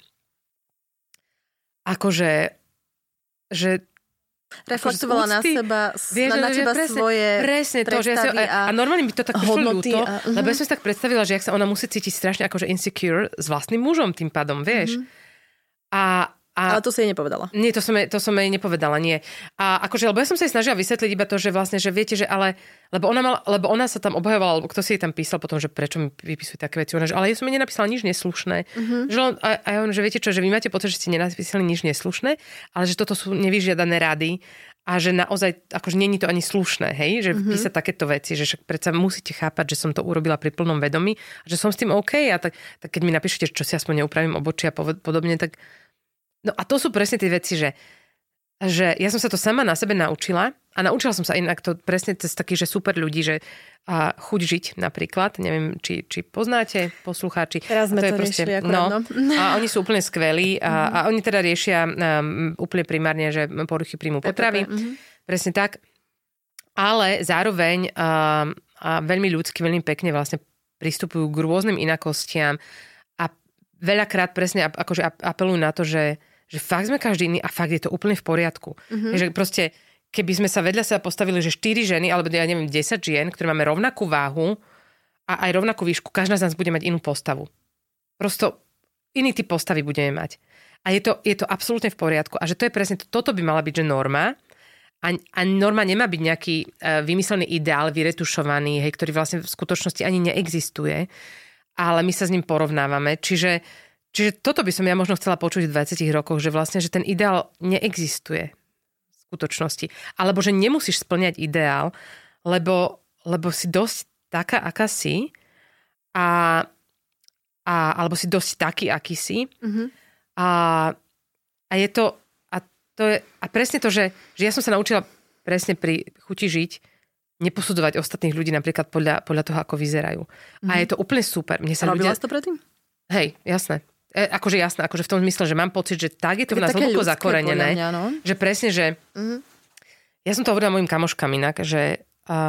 Akože, že reflektovala na seba, vieš, na teba presne, svoje presne to, že a normálne by to tak prišlo ľúto, lebo ja som si tak predstavila, že jak sa ona musí cítiť strašne akože insecure s vlastným mužom tým pádom, vieš. Ale to si jej nepovedala. Nie, to som jej nepovedala, nie. A akože, lebo ja som sa jej snažila vysvetliť iba to, že vlastne, že viete, že ale, lebo ona sa tam obhajovala, alebo kto si jej tam písal potom, že prečo mi vypisuje také veci. Ona, že ale ja som jej nenapísala nič neslušné. A on, že viete čo, že vy máte pocit, že ste nenapísali nič neslušné, ale že toto sú nevyžiadané rady a že naozaj, akože není to ani slušné, hej, že písať takéto veci, že však predsa musíte chápať, že som to urobila pri plnom vedomí a že som s tým OK a tak keď mi napíšete, čo si aspoň neupravím obočí a podobne, tak no a to sú presne tie veci, že ja som sa to sama na sebe naučila a naučila som sa inak to presne cez takých, že super ľudí, že chuť žiť napríklad, neviem, či poznáte poslucháči. Teraz sme to riešili akorát, A oni sú úplne skvelí a oni teda riešia úplne primárne, že poruchy príjmu potravy. Presne tak. Ale zároveň a veľmi ľudsky, veľmi pekne vlastne pristupujú k rôznym inakostiam a veľakrát presne akože apelujú na to, že fakt sme každý iný a fakt je to úplne v poriadku. Že proste, keby sme sa vedľa seba postavili, že 4 ženy, alebo ja neviem, 10 žien, ktoré máme rovnakú váhu a aj rovnakú výšku, každá z nás bude mať inú postavu. Prosto iný typ postavy budeme mať. A je to absolútne v poriadku. A že to je presne, toto by mala byť, že norma. A norma nemá byť nejaký vymyslený ideál, vyretušovaný, hej, ktorý vlastne v skutočnosti ani neexistuje. Ale my sa s ním porovnávame. Čiže toto by som ja možno chcela počuť v 20 rokoch, že vlastne, že ten ideál neexistuje v skutočnosti. Alebo že nemusíš splňať ideál, lebo si dosť taká, aká si alebo si dosť taký, aký si. A je to a presne to, že ja som sa naučila presne pri chuti žiť neposudzovať ostatných ľudí napríklad podľa toho, ako vyzerajú. A je to úplne super. Robila si to predtým? Hej, jasné. Akože v tom zmysle, že mám pocit, že tak je to v nás hlboko zakorenené. Že presne, že ja som to hovorila mojim kamoškám inak, že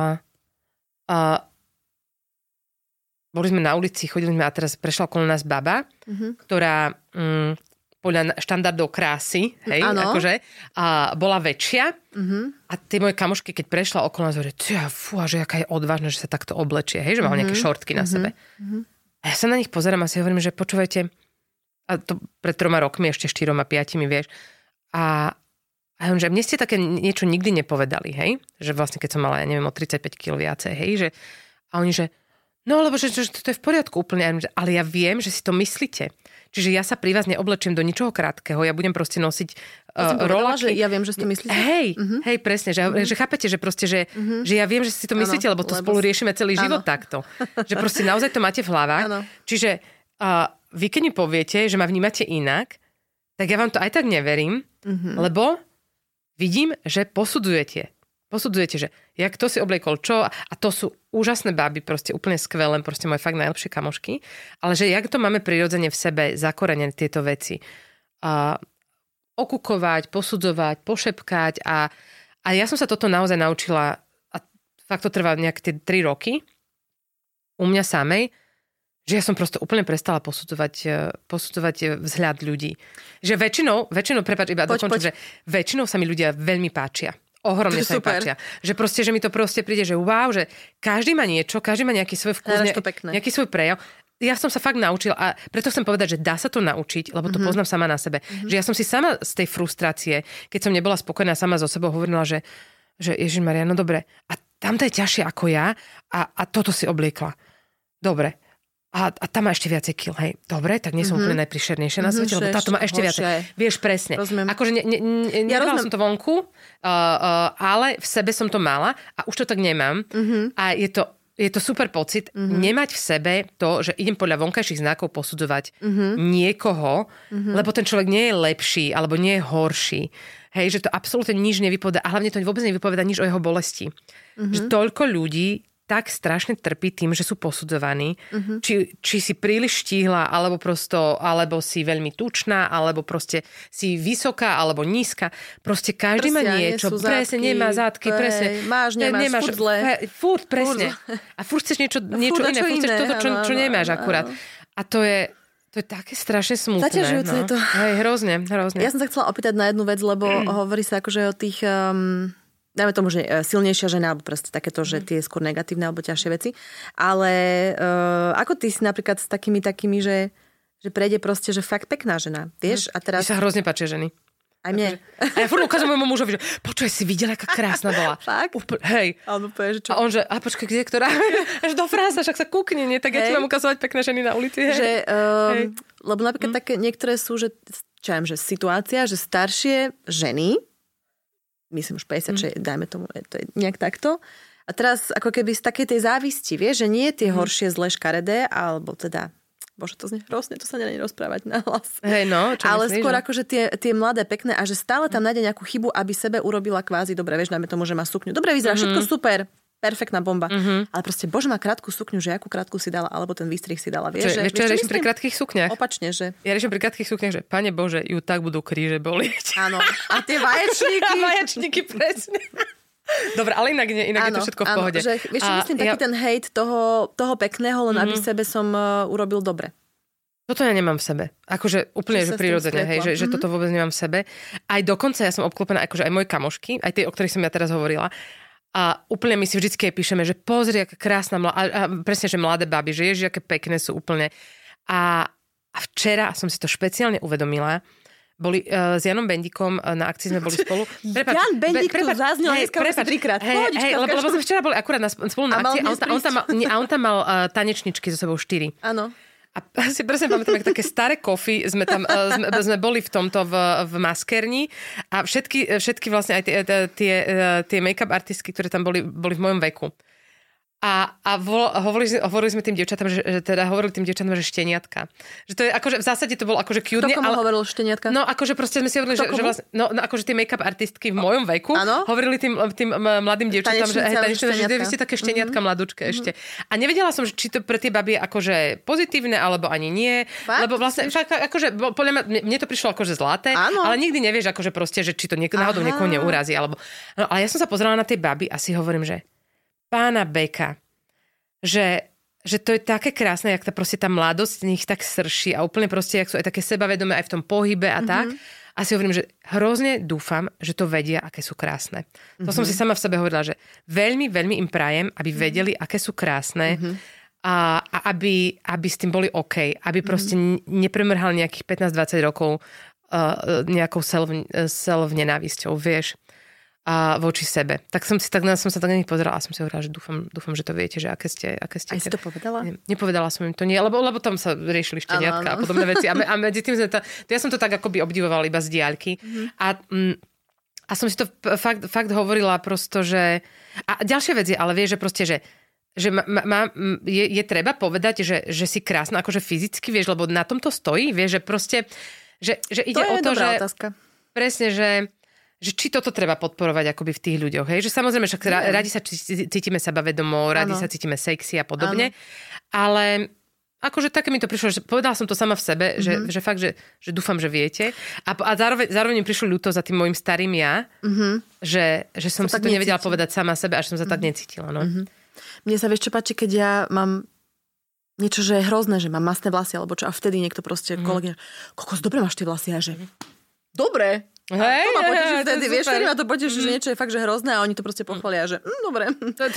boli sme na ulici, chodili sme a teraz prešla okolo nás baba, ktorá podľa štandardov krásy, hej, akože, bola väčšia a tie moje kamošky, keď prešla okolo nás, hovorí, fú, že aká je odvážna, že sa takto oblečie, hej, že má nejaké šortky na sebe. A ja sa na nich pozerám a si hovorím, že počúvajte, a to pred 3 rokmi, ešte 4 a 5, vieš, a že mne ste také niečo nikdy nepovedali, hej, že vlastne keď som mala, ja neviem, o 35 kg viacej, hej, že, a oni, že no, lebo že to je v poriadku úplne, ale ja viem, že si to myslíte. Čiže ja sa pri vás neoblečím do ničoho krátkeho, ja budem proste nosiť roláky. Ja viem, že si to myslíte. Hej, presne, že chápete, že proste, že ja viem, že si to myslíte, lebo to spolu riešime celý život takto. Že proste naozaj to máte v hlavách. Čiže vy keď mi poviete, že ma vnímate inak, tak ja vám to aj tak neverím, lebo vidím, že posudzujete, že jak to si obliekol čo, a to sú úžasné báby, proste úplne skvelé, proste moje fakt najlepšie kamošky, ale že jak to máme prirodzene v sebe zakorenené tieto veci. Okukovať, posudzovať, pošepkať a ja som sa toto naozaj naučila a fakt to trvá nejak tie 3 roky u mňa samej, že ja som prosto úplne prestala posudzovať vzhľad ľudí. Že väčšinou, prepáč, iba dokončím, že väčšinou sa mi ľudia veľmi páčia. Ohromne sa mi páčia. Že proste, že mi to proste príde, že wow, že každý má niečo, každý má nejaký svoj vkus, nejaký svoj prejav. Ja som sa fakt naučila a preto chcem povedať, že dá sa to naučiť, lebo to poznám sama na sebe. Že ja som si sama z tej frustrácie, keď som nebola spokojná sama so sebou, hovorila, že Ježišmaria, no dobre, a tamto je ťažšie ako ja a toto si obliekla. Dobre. A tam má ešte viacej kill, hej. Dobre, tak nie som úplne najpríšernejšia na svete, lebo táto má ešte viacej. Vieš, presne. Rozumiem. Akože nedala som to vonku, ale v sebe som to mala a už to tak nemám. A je to super pocit nemať v sebe to, že idem podľa vonkajších znakov posudzovať niekoho, lebo ten človek nie je lepší alebo nie je horší. Hej, že to absolútne nič nevypovedá a hlavne to vôbec nevypovedá nič o jeho bolesti. Že toľko ľudí tak strašne trpí tým, že sú posudzovaní. Či si príliš štíhla, alebo si veľmi tučná, alebo proste si vysoká, alebo nízka. Proste každý má niečo. Presne, nemá zátky, presne. Máš, nemáš, furt zle. Furt, presne. A furt chceš niečo iné. Furt chceš toto, čo nemáš akurát. A to je také strašne smutné. Zaťažujúce je to. Hej, hrozne. Ja som sa chcela opýtať na jednu vec, lebo hovorí sa akože o tých... dajme tomu, že silnejšia žena, alebo proste takéto, že tie skôr negatívne alebo ťažšie veci. Ale ako ty si napríklad s takými, že prejde proste, že fakt pekná žena, vieš? A teraz... Mi sa hrozne páčia ženy. Aj mne. A ja furt ukazujem môjmu mužovi, že počuj, si videla, aká krásna bola. Fakt? Hej. Alebo povie, že čo? A on, že, počkaj, kde, ktorá? Až do frása, však sa kúkni, nie? Tak ja ti mám ukazovať pekné ženy na ulici. Hej. Že, lebo napríklad také niektoré sú, že, čo ja viem, že situácia, že staršie ženy, myslím už 50, dajme tomu, to je nejak takto. A teraz ako keby z takej tej závisti, vieš, že nie tie horšie zlé škaredé, alebo teda, bože, to znie hrozne, to sa nedá rozprávať na hlas. Hej, no, čo ale myslíš, skôr akože tie mladé pekné a že stále tam nájde nejakú chybu, aby sebe urobila kvázi dobre, vieš, dajme tomu, že má sukňu. Dobre vyzerá, všetko super, perfektná bomba. Ale proste, bože, má krátku sukňu, že akú krátku si dala, alebo ten výstrih si dala, vieš. Čo riešim pri krátkych sukniach? Opačne, že... Ja riešim pri krátkych sukniach, že pane Bože, ju tak budú kríže bolieť. Áno. A tie vaječníky. Vaječníky, presne. Dobre, ale inak je to všetko v pohode. Že, vieš, myslím, taký ten hejt toho pekného, len aby sebe som urobil dobre. Toto ja nemám v sebe. Akože úplne, že prirodzene, hej, že toto vôbec nemám v sebe. Aj dokonca ja som obklopená, akože aj moje kamošky, aj tie, o ktorých som ja teraz hovorila. A úplne my si vždycky píšeme, že pozri, aká krásna a presne, že mladé baby, že ježi, aké pekné sú úplne. A včera som si to špeciálne uvedomila. Boli s Janom Bendikom na akcii sme boli spolu. Jan Bendik tu zaznel dneska už 3-krát. Hej, lebo sme včera boli akurát spolu na akcii a on tam mal tanečničky so sebou 4. Áno. A si presne pamätám, také staré kofy, sme sme boli v tomto v maskerni a všetky vlastne aj tie make-up artistky, ktoré tam boli v mojom veku. A hovorili sme tým dievčatám, že šteniatka. Že to je akože, v zásade to bol akože cute. Kto komu hovoril šteniatka? No akože proste sme si hovorili, že vlastne, no akože tie make-up artistky v mojom veku hovorili tým mladým dievčatám, že vy ste také šteniatka mladúčke ešte. A nevedela som, či to pre tie baby je akože pozitívne, alebo ani nie. Fakt? Lebo vlastne, akože, podľa mne to prišlo akože zlaté, ale nikdy nevieš, akože proste, že či to náhodou niekoho neurazí. Alebo, no, ale ja som sa pozerala na tie baby a si hovorím, že pána Beka, že to je také krásne, jak tá mladosť z nich tak srší a úplne proste, jak sú aj také sebavedomé aj v tom pohybe a tak. A si hovorím, že hrozne dúfam, že to vedia, aké sú krásne. To som si sama v sebe hovorila, že veľmi, veľmi im prajem, aby vedeli, aké sú krásne a aby s tým boli OK. Aby proste nepremrhali nejakých 15-20 rokov nejakou self-nenávisťou, vieš. A voči sebe. Tak som sa tak na nich pozerala a som si hovorila, že dúfam, že to viete, že aké ste. Aj si to povedala? Nepovedala som im to, nie, lebo tam sa riešili šteniatka a podobné veci. A medzi tým ja som to tak akoby obdivovala iba z diaľky. A som si to fakt hovorila prosto, že... A ďalšia vec je, ale vieš, že proste, že je treba povedať, že si krásna, akože fyzicky, vieš, lebo na tom to stojí, vieš, že proste, že ide o to, že... Otázka. Presne, že či toto treba podporovať akoby v tých ľuďoch, hej? Že samozrejme, však radi sa cítime sebavedomo, radi sa cítime sexy a podobne, ale akože také mi to prišlo, že povedala som to sama v sebe, že fakt, že dúfam, že viete a zároveň mi prišlo ľúto za tým môjim starým ja, že som si to nevedela povedať sama sebe, až som sa tak necítila, no. Mne sa vieš čo páči, keď ja mám niečo, že je hrozné, že mám masné vlasy, alebo čo, a vtedy niekto proste kolegy, kokos, dobre máš tie vlasy, a že dobre. Hej, to ma poteší vtedy, vieš, super. vtedy ma to poteší, že niečo je fakt, že hrozné a oni to proste pochvália, že dobre.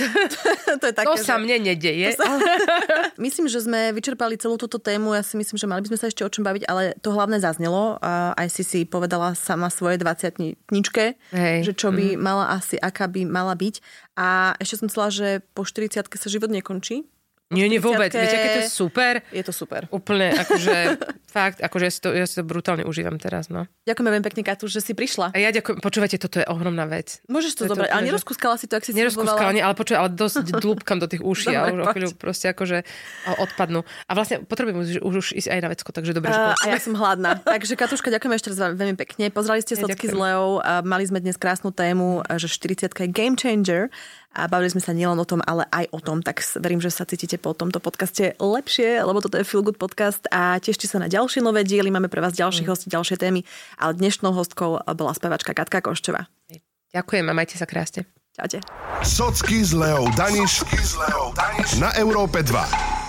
To je také, to sa mne nedeje. Myslím, že sme vyčerpali celú túto tému. Ja si myslím, že mali by sme sa ešte o čom baviť, ale to hlavné zaznelo. Aj si povedala sama svoje 20-tničke, že čo by mala asi, aká by mala byť. A ešte som myslela, že po 40-ke sa život nekončí. Nie vôbec. Viete, aké to je super? Je to super. Úplne, akože fakt, akože ja si to brutálne užívam teraz, no. Ďakujeme veľmi pekne, Katu, že si prišla. A ja ďakujem. Počúvate, toto je ohromná vec. Môžeš to zobrať, ale nerozkúskala si to, ak si nerozkúskala, ale ale dosť dlúbkam do tých uší a už o chvíľu proste akože odpadnú. A vlastne potrebujem už ísť aj na vecko, takže dobre, že a ja som hladná. Takže Katuška, ďakujem ešte raz veľmi pekne. Pozrali ste Sotky s Leou, mali sme dnes krásnu tému, že 40-ka je game changer. A bavili sme sa nielen o tom, ale aj o tom, tak verím, že sa cítite po tomto podcaste lepšie, lebo toto je Feel Good podcast a tešte sa na ďalšie nové diely, máme pre vás ďalších hostí, ďalšie témy, ale dnešnou hostkou bola spevačka Katka Koščová. Ďakujem a majte sa krásne. Čaute. Socky s Leou Daniš na Európe 2.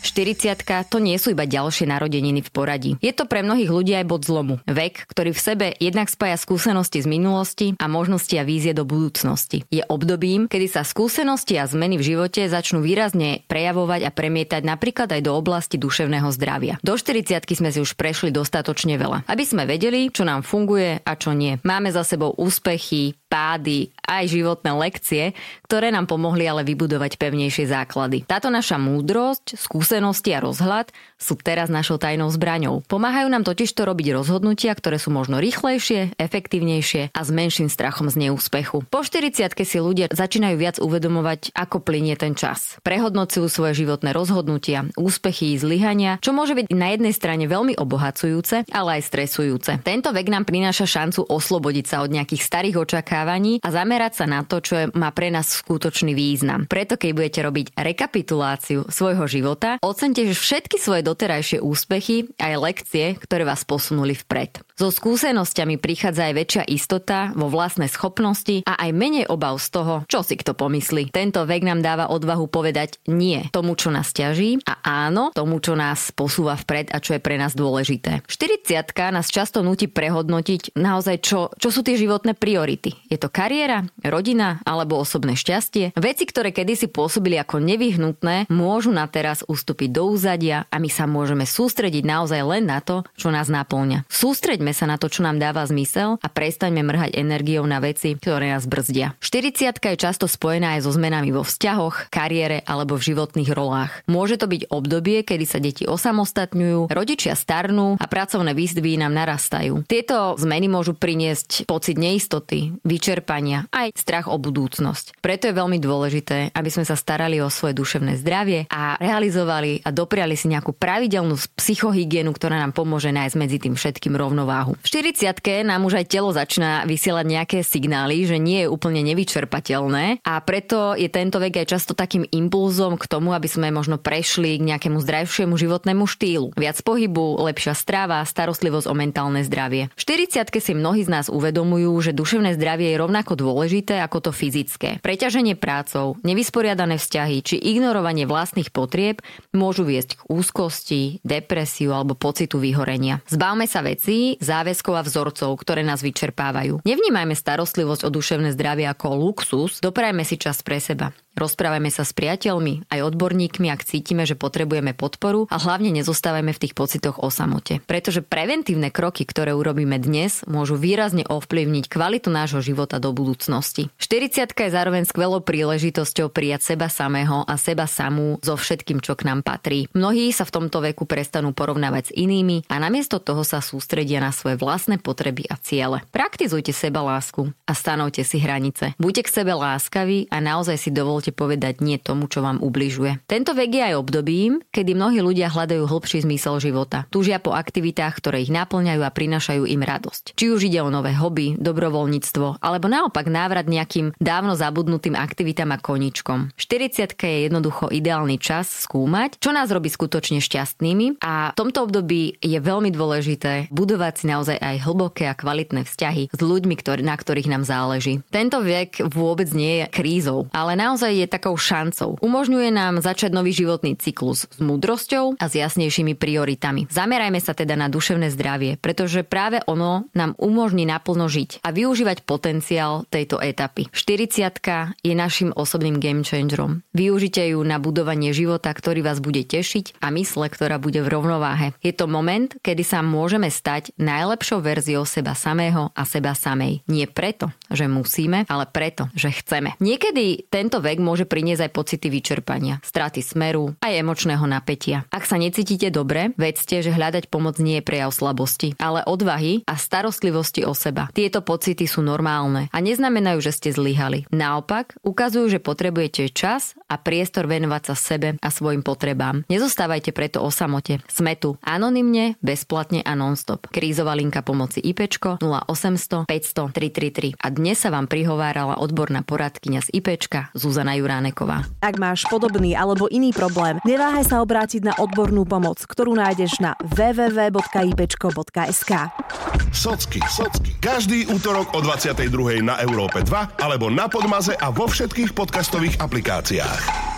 40-ka to nie sú iba ďalšie narodeniny v poradí. Je to pre mnohých ľudí aj bod zlomu. Vek, ktorý v sebe jednak spája skúsenosti z minulosti a možnosti a vízie do budúcnosti. Je obdobím, kedy sa skúsenosti a zmeny v živote začnú výrazne prejavovať a premietať napríklad aj do oblasti duševného zdravia. Do 40-ky sme si už prešli dostatočne veľa, aby sme vedeli, čo nám funguje a čo nie. Máme za sebou úspechy, pády, aj životné lekcie, ktoré nám pomohli ale vybudovať pevnejšie základy. Táto naša múdrosť, skúsenosti a rozhľad sú teraz našou tajnou zbraňou. Pomáhajú nám totiž to robiť rozhodnutia, ktoré sú možno rýchlejšie, efektívnejšie a s menším strachom z neúspechu. Po 40-ke si ľudia začínajú viac uvedomovať, ako plynie ten čas. Prehodnocujú svoje životné rozhodnutia, úspechy, zlyhania, čo môže byť na jednej strane veľmi obohacujúce, ale aj stresujúce. Tento vek nám prináša šancu oslobodiť sa od nejakých starých očakávaní a zamerať sa na to, čo má pre nás skutočný význam. Preto keď budete robiť rekapituláciu svojho života, ocente, že všetky svoje doterajšie úspechy aj lekcie, ktoré vás posunuli vpred. So skúsenosťami prichádza aj väčšia istota vo vlastnej schopnosti a aj menej obav z toho, čo si kto pomyslí. Tento vek nám dáva odvahu povedať nie tomu, čo nás ťaží a áno tomu, čo nás posúva vpred a čo je pre nás dôležité. 40-ka nás často núti prehodnotiť naozaj, čo sú tie životné priority. Je to kariéra, rodina alebo osobné šťastie? Veci, ktoré kedysi pôsobili ako nevyhnutné, môžu na teraz ustúpiť do úzadia a my sa môžeme sústrediť naozaj len na to, čo nás naplňa. Sústreďme sa na to, čo nám dáva zmysel a prestaňme mrhať energiou na veci, ktoré nás brzdia. 40-ka je často spojená aj so zmenami vo vzťahoch, kariére alebo v životných rolách. Môže to byť obdobie, kedy sa deti osamostatňujú, rodičia starnú a pracovné výzvy nám narastajú. Tieto zmeny môžu priniesť pocit neistoty, vyčerpania, aj strach o budúcnosť. Preto je veľmi dôležité, aby sme sa starali o svoje duševné zdravie a realizovali a dopriali si nejakú pravidelnú psychohygienu, ktorá nám pomôže nájsť medzi tým všetkým rovnováhu. V 40-ke nám už aj telo začína vysielať nejaké signály, že nie je úplne nevyčerpateľné a preto je tento vek aj často takým impulzom k tomu, aby sme možno prešli k nejakému zdravšiemu životnému štýlu. Viac pohybu, lepšia strava, starostlivosť o mentálne zdravie. V 40-ke si mnohí z nás uvedomujú, že duševné zdravie je rovnako dôležité ako to fyzické. Preťaženie prácou, nevysporiadané vzťahy či ignorovanie vlastných potrieb môžu viesť k úzkosti, depresiu alebo pocitu vyhorenia. Zbavme sa vecí, záväzkov a vzorcov, ktoré nás vyčerpávajú. Nevnímajme starostlivosť o duševné zdravie ako luxus, doprajme si čas pre seba. Rozprávajme sa s priateľmi, aj odborníkmi, ak cítime, že potrebujeme podporu a hlavne nezostávajme v tých pocitoch o samote. Pretože preventívne kroky, ktoré urobíme dnes, môžu výrazne ovplyvniť kvalitu nášho života do budúcnosti. 40-ka je zároveň skvelou príležitosťou prijať seba samého a seba samú so všetkým, čo k nám patrí. Mnohí sa v tomto veku prestanú porovnávať s inými a namiesto toho sa sústredia na svoje vlastné potreby a ciele. Praktizujte sebalásku a stanovte si hranice. Buďte k sebe láskaví a naozaj si dovolte povedať nie tomu, čo vám ubližuje. Tento vek je aj obdobím, kedy mnohí ľudia hľadajú hlbší zmysel života. Túžia po aktivitách, ktoré ich naplňajú a prinášajú im radosť. Či už ide o nové hobby, dobrovoľníctvo, alebo naopak návrat nejakým dávno zabudnutým aktivitám a koníčkom. 40-ka je jednoducho ideálny čas skúmať, čo nás robí skutočne šťastnými a v tomto období je veľmi dôležité budovať si naozaj aj hlboké a kvalitné vzťahy s ľuďmi, na ktorých nám záleží. Tento vek vôbec nie je krízou, ale naozaj je takou šancou. Umožňuje nám začať nový životný cyklus s múdrosťou a s jasnejšími prioritami. Zamerajme sa teda na duševné zdravie, pretože práve ono nám umožní naplno žiť a využívať potenciál tejto etapy. 40-ka je našim osobným game changerom. Využite ju na budovanie života, ktorý vás bude tešiť a mysle, ktorá bude v rovnováhe. Je to moment, kedy sa môžeme stať najlepšou verziou seba samého a seba samej. Nie preto, že musíme, ale preto, že chceme. Niekedy tento vek môže priniesť aj pocity vyčerpania, straty smeru aj emočného napätia. Ak sa necítite dobre, vedzte, že hľadať pomoc nie je prejav slabosti, ale odvahy a starostlivosti o seba. Tieto pocity sú normálne a neznamenajú, že ste zlyhali. Naopak, ukazujú, že potrebujete čas a priestor venovať sa sebe a svojim potrebám. Nezostávajte preto o samote. Sme tu anonymne, bezplatne a non-stop. Krízová linka pomoci IPčko 0800 500 333. A dnes sa vám prihovárala odborná poradkyňa z IPčka Zuzana Juráneková. Ak máš podobný alebo iný problém, neváhaj sa obrátiť na odbornú pomoc, ktorú nájdeš na www.ipečko.sk. Socky. Každý útorok o 22:00 na Európe 2 alebo na Podmaze a vo všetkých podcastových aplikáciách.